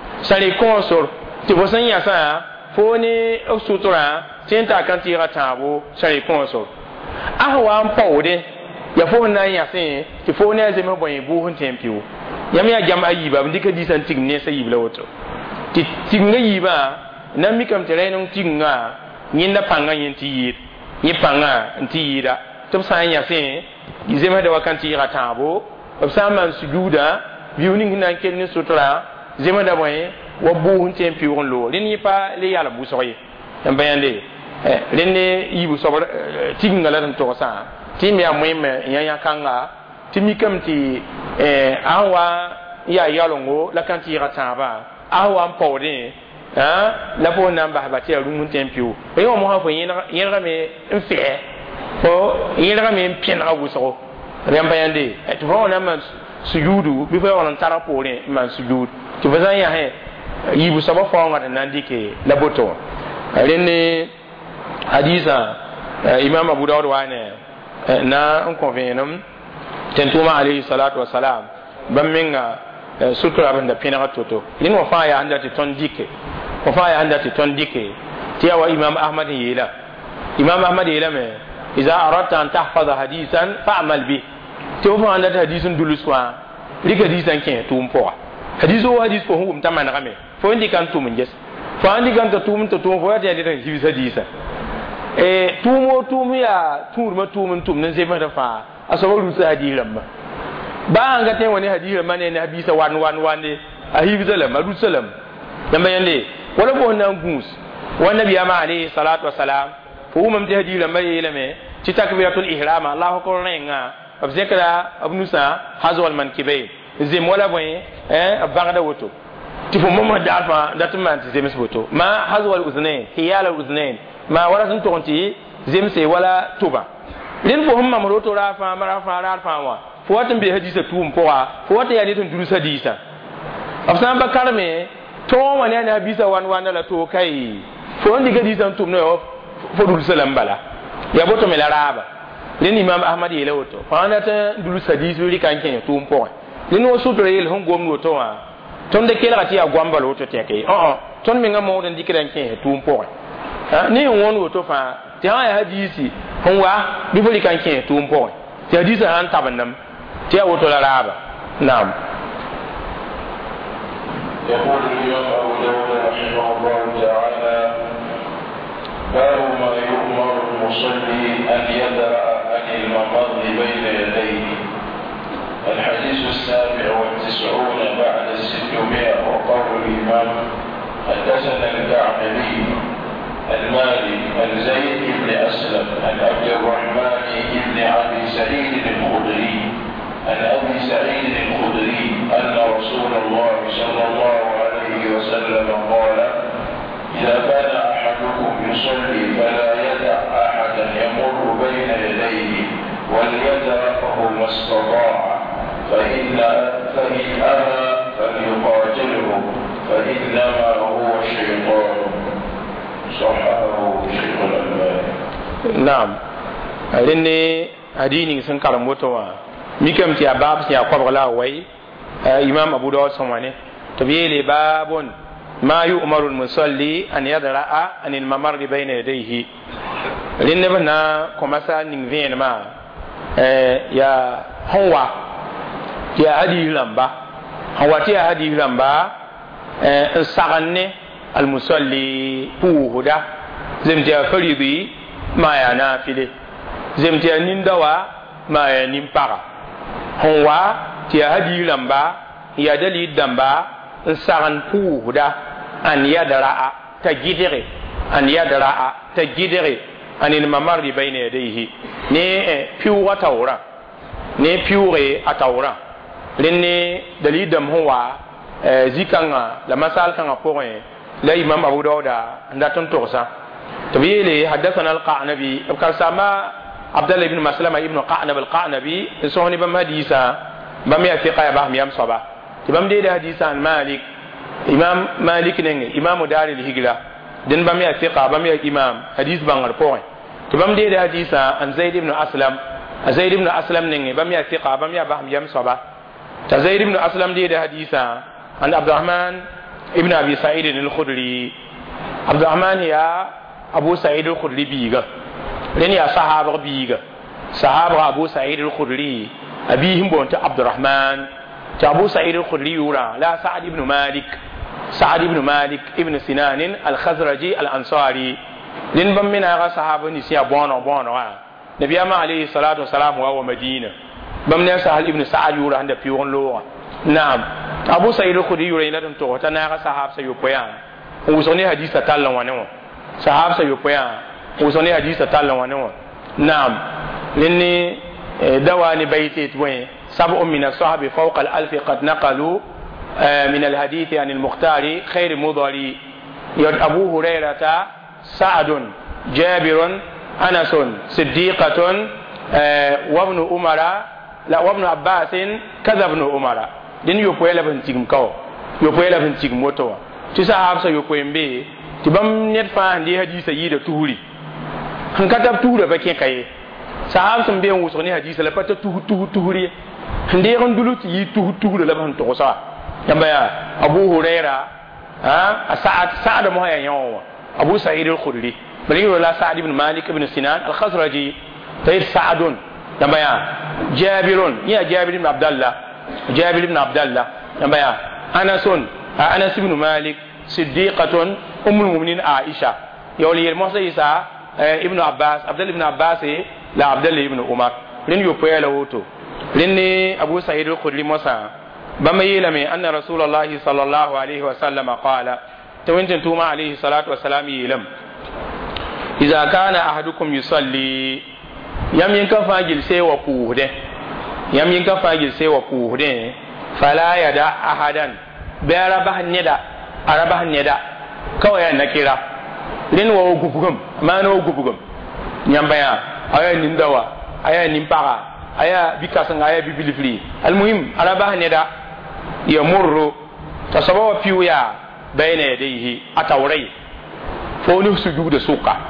ti bosan ya sa foni sutura tinta kan tira tabo sali console ahwa am pawde ya fo na ya sin ti fo ne zeme boy bu hun tempiu yam ya jam ayiba ndika di san tigne sa yibla woto ti tigna yiba na mi kam tere non tigna nyinda panga yinti yir yi panga nti yira to san ya sin zeme da wakanti ra tabo obsama sujuda viuni hina kelni sutura zeme da boy wa bu hun tempiu on lo len yipa le yala bu soye yam bayande lenne yibu sobar tinga la tan to sa timi ya muhimme ya kanga timi kam ti awa ya yalongo la kan ti rataba awa mpode la bo namba ba ti rumun tempio e o mo ha fo yinra me mfe fo yinra me mpien awu so ramba yande to fo na man sujudu bi fo on tara pore man sujud to bazan ya he yibu sobar fo ngata nandike la boto lenne hadisa imam abu dawud wane na on convenum tentuma alayhi salatu wassalam bamminga sutura banda pina toto lin wa fa ya anda ti ton dike wa fa ya anda ti ton dike tiya imam ahmad yela me iza aradta an tahfaza hadisan fa'mal bi to fa anda hadisun duluswa lika hadisan ke tumpo hadis ko hum tamana game fo indi kan tum nges fo andi kan tum fo ya de hadisa tumu ya turma tum nan sai mata fa asabaru sa hadiran ba ba an ga tan wani hadiran mane ne habisa wan ne a hibzalam arusalam dan bayande wala bo nan gus wa nabi ma alayhi salatu wassalam fu umam ta hadiran mai ilame ci takbiratul ihram Allahu akbar nga abzekra abnusa hazwal mankibay zim wala boy abagda woto تفهم ما دافع داتما تزمس بوتو ما حزو الاذنين هيال الاذنين ما ولا سنتونتي زمسي ولا توبا لين فهم ما مروتو رافا مرافا رافا وا فواتن بي حديثه توم بوا فوات يا نيتون دروس حديثا افسان بكارمي تو وانا انا بيسا وان لا تو كاي فون دي حديثا توم نو فدول سلام بلا يا بوتو ملا رابا لين امام احمد يلوتو فانا تا دروس حديث ولي كان كان توم بوا لين وسوتو يل هم غوم نوتو وا ton de kela ti agwamba lo to teke ton mi nga mo den dikira nke tum po ni won wo to fa ti ha ya hadisi hon wa bi boli kan ke tum po ti hadisi han tabannam ti ya woto la raba naam يقول الإمام أبو داود رحمه الله تعالى باب ما يؤمر المصلي أن يدرأ عن الممر بين يديه. الحديث 97 بعد 600 وقول الإمام حدثنا الكعبي المالك عن زيد بن أسلم عن عبد الرحمن بن أبي سعيد الخدري عن أبي سعيد الخدري أن رسول الله صلى الله عليه وسلم قال إذا كان أحدكم يصلي فلا يدع أحدا يمر بين يديه وليدركه ما استطاع فإن أبى فليقاتله فإنما هو الشيطان. صححه شيخ الألباني. نعم لأني أديني سنكر موتوا ميكم تي أباب سي أقوى لا وي إمام أبو داود سمعني تبيلي باب ما يؤمر المصلي أن يدرأ عن الممر بين يديه لأن بنا كمسا نينفين ما يا هو يا هدي لمبا هو تي هدي لمبا سغني المصلي بوهدا زمتي فريبي ما يا نافله زمتي نندوا ما يا نمبارا هو تي هدي لمبا يا دلي دمبا سغن بوهدا أن يدرأ تجدري أن يدرأ تجدري أن الممر بين يديه ني بيو وتورا ني بيوري أتورا لني دليل دم هو زكانا لما سأل كان أقوله لا إمام أبو داود عندهم تورسا تبيلي حدثنا القعنبي بكر سما عبد الله بن مسلمة ابن قعنب القعنبي سوني بمحديثا بمية ثقة بهم يام صبا تبام دي حديثا عن مالك إمام مالك نعى إمام دار الهجرة دين بمية ثقة بمية إمام حديث بانغر بوين تبام دي حديثا عن زيد بن أسلم زيد بن أسلم نعى بمية ثقة بمية بهم يام صبا زيد بن أسلم دي حديثا عن عبد الرحمن ابن أبي سعيد الخدري عبد الرحمن يا أبو سعيد الخدري بيغا لين يا صحابة بيغا صحابة أبو سعيد الخدري أبيهم بنت عبد الرحمن أبو سعيد الخدري يورا لا سعد بن مالك سعد بن مالك ابن سنان الخزرجي الأنصاري لين بمن أغا صحابة نسيا بوانا نبي أما عليه الصلاة والسلام هو مدينة بمن سهل ابن سعد يورا عند بيون لورا نعم أبو سعيد الخدري يورا إلى تنتو تناغا صحاب سيوبيان وصوني حديث تالا وانو صحاب سيوبيان وصوني حديث تالا وانو نعم لني دواني بيتي توين 7 من الصحابة فوق 1000 قد نقلوا من الحديث عن المختار خير مضري يد أبو هريرة سعد جابر أنس صديقة وابن عمر لا وابن عباس كذا ابن عمر دين يقول لبن تيم كاو يقول لبن تيم موتوا تسا أبصر يقول بي تبام نتفا عندي حديث يد توري هنكتب توري بكين كاي sahab sun be wuso ni hadisi la pata tuhuri hande ran dulut yi tuhuri la ban to sa yamba ya abu huraira sa'ad mo ya yawo abu sa'id al-khudri bari la sa'd ibn malik ibn sinan al-khazraji tayyib sa'dun yamba ya jabirun ya jabir ibn abdullah yamba ya anas ibn malik siddiqatun ummul mu'minin aisha yawli al-musa ibn abbas abdullah ibn abbas لا عبد الله بن عمر لين يوبيا لوتو لين ابو سعيد الخدري موسى بما يلمي ان رسول الله صلى الله عليه وسلم قال توينتن توما عليه الصلاه والسلام يلم اذا كان احدكم يصلي يم ينكفاجل سي وقوده فلا يدع احدا be araba neda kawai na kira len wa gubugum ma no gubugum nyamba ya aya nindawa aya nimpara aya bikasanga aya bibilifli almuhim araba neda yamurru tasabawa piuya bayna yadayhi atawrai fo ni sujuda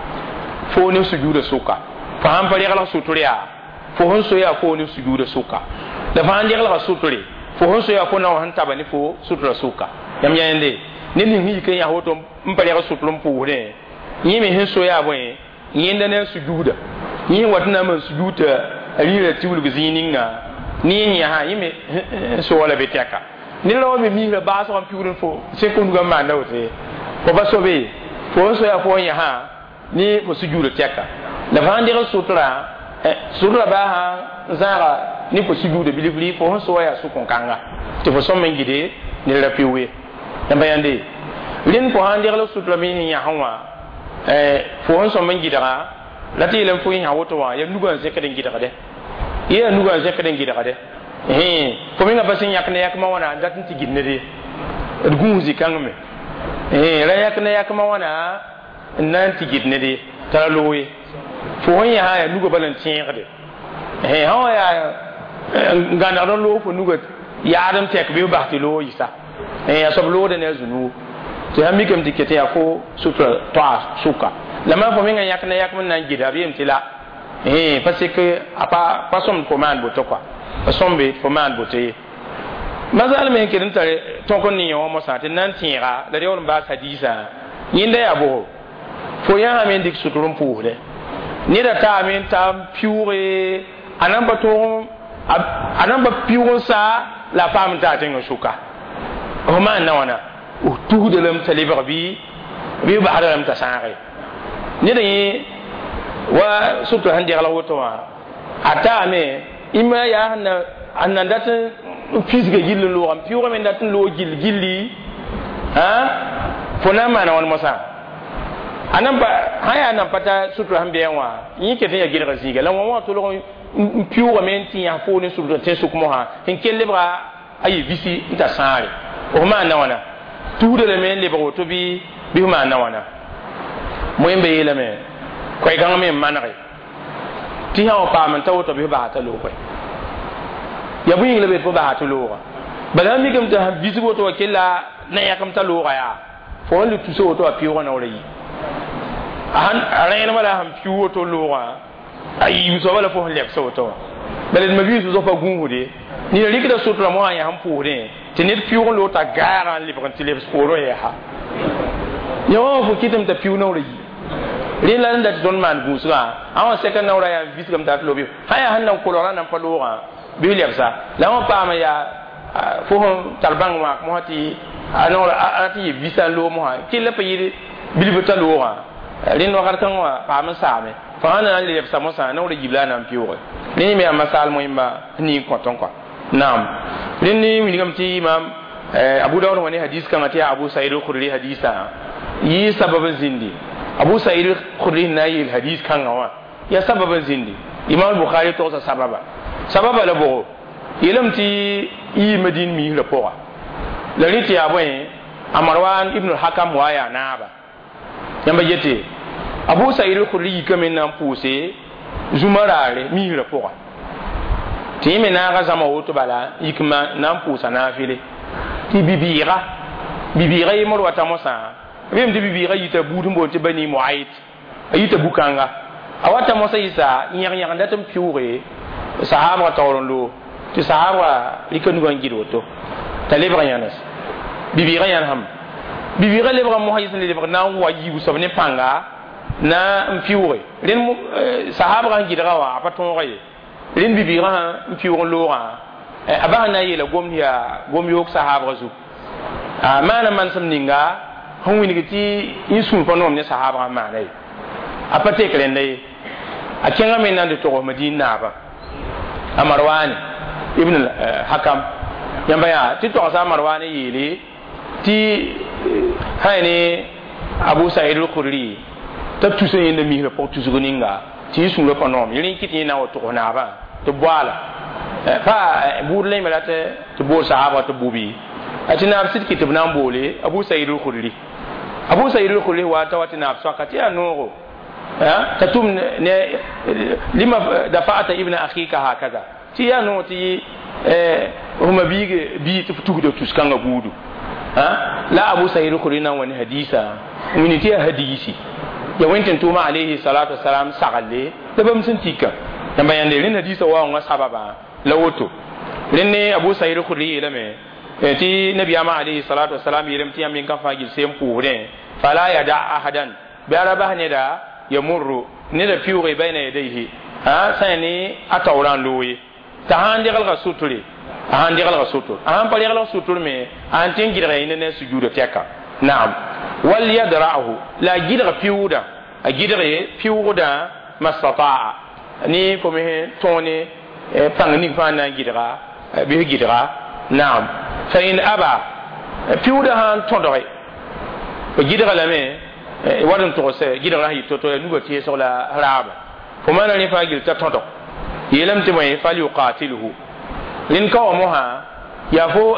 suka fa han pare gala suturiya fo hon soya fo ni sujuda suka da fa han gala suturi fo hon soya fo na han tabani fo sutura suka yam yande ni hi kan ya hoto mpare gala suturum puure yi me hin soya bo yinda ne sujuda yi watna man sujuda alira tiwul bizininga ni ya ha yi me so wala betaka ni lo me mi le ba so am piwurin fo se ko nuga manda wote ko ba so be fo so ya fo ya ha ni fo sujuda teka la vandi ga sutura ba ha zara ni fo sujuda bilibli fo so ya su kon kanga te fo so men gide ni la piwe yamba yande lin fo handi ga sutura mi ya hawa fo so men gidara la ti len fo ya woto wa ya nuga se ka den gidara de ya nuga se ka den gidara de fo mi nga basin yakne yakma wana datin ti gidne de gunzi kangme la yakma wana nan ti gidne de tara lowe fo ya ha ya nuga balan tiengde ha ya ngana don lo fo nuga ya adam tek bi ba ti lo yisa ya sob lo de ne zunu to ha mi kam dikete ya fo sutra toa suka la ma fo mi nga yakma nan gida bi mtila parce que apa pasom commande boto quoi sombe fo man bote mazal men kirin tare ton kon ni yo mo sa tin nan tira da reol ba hadisa yinde ya bo fo ya ha men dik suturum puule ni da ta men tam piure anamba piure sa la femme ta tin suka o man na wana o tu de lam talibar bi ba haram ta sare ni da wa sutu handi ala woto wa ata me ima ya na annan datin fisga gillin lo am piwo men datin lo gilli fona mana wal mosa anan ba haya nan pata sutu hambe yanwa yike tin ya gilga ziga lan wa to lo piwo men tin ya fo ni sutu te suk mo ha hin kelle bra ayi visi ita sare o ma na wana tude le men le bro to bi ma na wana moyembe yele me koy gang men manare ti ha pa man taw to bi ba ta lo koy ya bu yingle be fo ba ta lo bala mi gam ta visibo to kella na ya kam ta lo ya fo lu tu so to piwo na wori han arena mala ham piwo to lo ay mi so wala fo lek so to bala ma bi so fa gungude ni ri kida so to mo ya ham puure ti net piwo lo ta gara li bran ti le sporo ya ha yo fo kitam ta piwo na wori rila nda don man gusra awon second na ya visgam ta lobi haya hannan kolora nan palora bilyam sa lawo pa ma ya fo talbang wa mo hati anora ati visa lo mo ha kille pa yiri bilbata lo wa rin wa kartan wa pa ma sa me fa hanan le sa mo sa na wori jibla nan piwo ni me masal mo imba ni ko ton ko nam rin ni mi ngam ti imam abu dawud wani hadis kan ati abu sa'id al-khudri hadisa yi sababin zindi abu sa'id al-khudri nayi hadis kan wa ya sababan zindi imam bukhari to sa sababa la bo yelamti yi madin mi la poa la riti abwen amarwan ibn al-hakam wa ya naba yamba yete abu sa'id al-khudri kamen nan puse zumarare mi la poa ti me na ga zama woto bala ikma nan pusa na file ti bibira yi morwa ta mosa bim di bibira yita budum bo ti bani muayit ayita bukanga awata mosa isa nyang ndatam piure sahaba tawron lo ti sahaba likanu ngiro to talibra yanas bibira yan ham bibira lebra muayit lebra na waji bu sabne panga na piure ren sahaba ngira wa apaton raye ren bibira piure lo abana yela gom yok sahaba zu mana man sam ninga hon wini ti insun fa nom ne sahaba ma dai apate kren dai a kenga men nan de to madina ba amarwan ibn al-hakam yamba ya ti to sa marwan yele ti hayni abu sa'id al-khudri ta tusen yende mi ra portu zugoninga ti sun lo fa nom yelin kiti na to na ba to bwala fa burle melate to bo sahaba to bubi atina absid kitib nan bole Abu Sa'id al-Khudri wa tawatina absaqati anugo tatum ne lima dafa'ata ibn akhika hakaza ti ya no ti huma bi tukudo tuskanga gudu la Abu Sa'id al-Khudri nan wani hadisa min ti hadisi ya wentin tuma alayhi salatu wassalam sagalle da bam sun tika dan bayan da rin hadisa wa wa sababa lawoto rinne Abu Sa'id al-Khudri lame ti nabiyama alayhi salatu wassalam yiram ti amin kan fagil sem pure fala yada ahadan biaraba ne da yamurru ne da fiure bayna yadayhi sani atawran lowe ta handi gal rasuturi pali gal rasutur me antin gidra ne sujuda teka na'am wal yadra'uhu la gidra fiuda a gidra fiuda mastata'a ni ko me toni pangni fana gidra bi gidra na'am fa in aba fiuda han tondore ko gidra la me wadon to se gidra hi to nugo tie so la haraba ko mana ni fagil ta tondo yelam ti mai fali yuqatiluhu lin ka mo ha ya fo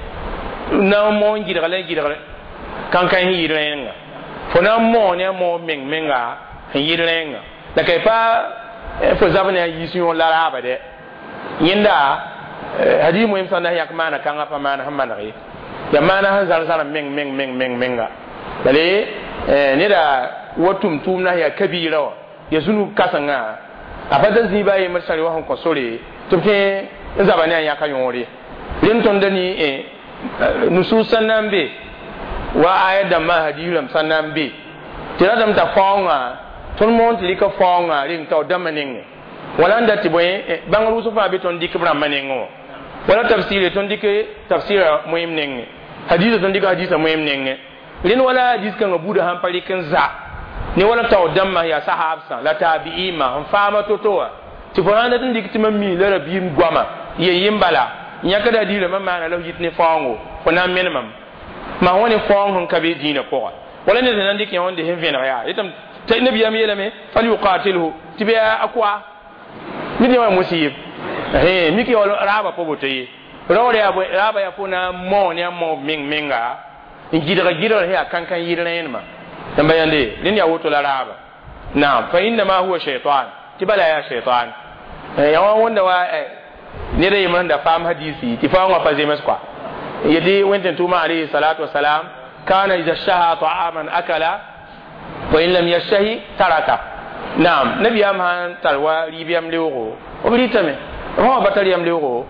na mo gidra kan hi renga fo na mo ne mo menga hi renga da kai fa fo zabane yi sun la haraba de yinda hadi mo imsa na yak mana kan apa mana hamana ri ya mana han zar menga dale ne da watum tumna ya kabira ya sunu kasanga abadan zibaye marsari wa hon ko sore tumke zabane ya kayore rin ton dani nususan nambe wa ayada ma hadilam sanambe tiradam ta fawnga ton mont lika fawnga rin taw damaning wala ndati boye bangaru sufa be ton dikbra manengo wala tafsir ton dike tafsira muhim nenge hadith ton dike hadith muhim nenge rin wala hadith kan buda han pali kan za ni wala taw damma ya sahabsa la tabi'ima han fama totowa ti fona ton dike timami la rabim gwama ye yimbala nyaka da dile mamma na lawjit ni fawngo fona minimum ma woni fong hon kabe dina ko wala ne nan dike wonde hen vena ya itam tay nabi am yelame fal yuqatiluhu tibiya akwa mi de wa musib mi ki wala raba po botayi rawre abo raba ya funa mo ne mo minga ngidara he kan yirene ma tamba yande lin ya woto la raba na fa inna ma huwa shaytan tibala ya shaytan ya wanda wa ne dai man da fam hadisi tifanga fa zemes kwa yadi wenten tuma alayhi salatu wassalam kana idha shaha ta'aman akala wa in lam yashhi taraka na'am nabi amhan tarwa ribiyam lewo obritame ho batariyam lewo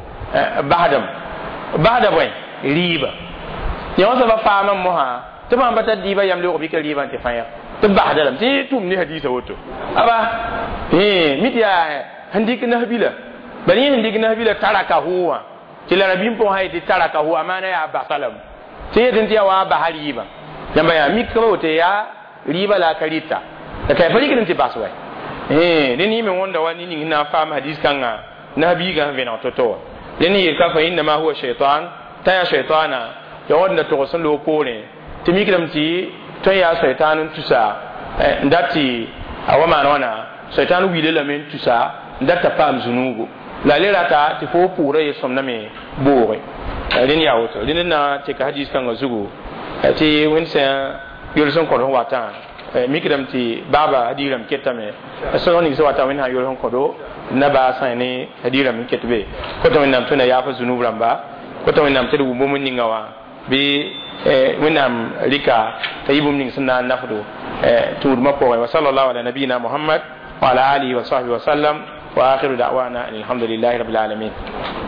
ba'da boy riba yawa ba fama moha tuma bata diba yam lewo bika riba te faya to ba'da lam ti tum ni hadisa woto aba mitiya handik nahbila bani handik nahbila taraka huwa tila rabim po hayti taraka hu amana ya basalam tiyedin tiya wa bahariba jamba ya mikro te ya riba la karita da kai fari kin ti baswai ni me wonda wani ni na fam hadis kanga nabi ga vena toto ni ka fa inna ma huwa shaytan ta ya shaytana ya wanda to sun lo pole ti mikram ti to ya shaytanun tusa ndati awama wana shaytanu wile la men tusa ndata pam zunugo la lerata ti fo pura ye somna me bore rin ya woto rin na te ka hadis kan zugu ti winsa yulson ko wata mikram ti baba hadiram ketame so ni so wata win ha yulson ko do na ba sane hadiram ketbe ko to nam tuna ya fa zunubran ba ko to nam tedu bo mun ningawa bi winam lika tayibum ning sunna nafdu tur mapo wa sallallahu ala nabina muhammad wa ala alihi wa sahbihi wa sallam wa akhiru da'wana alhamdulillahi rabbil alamin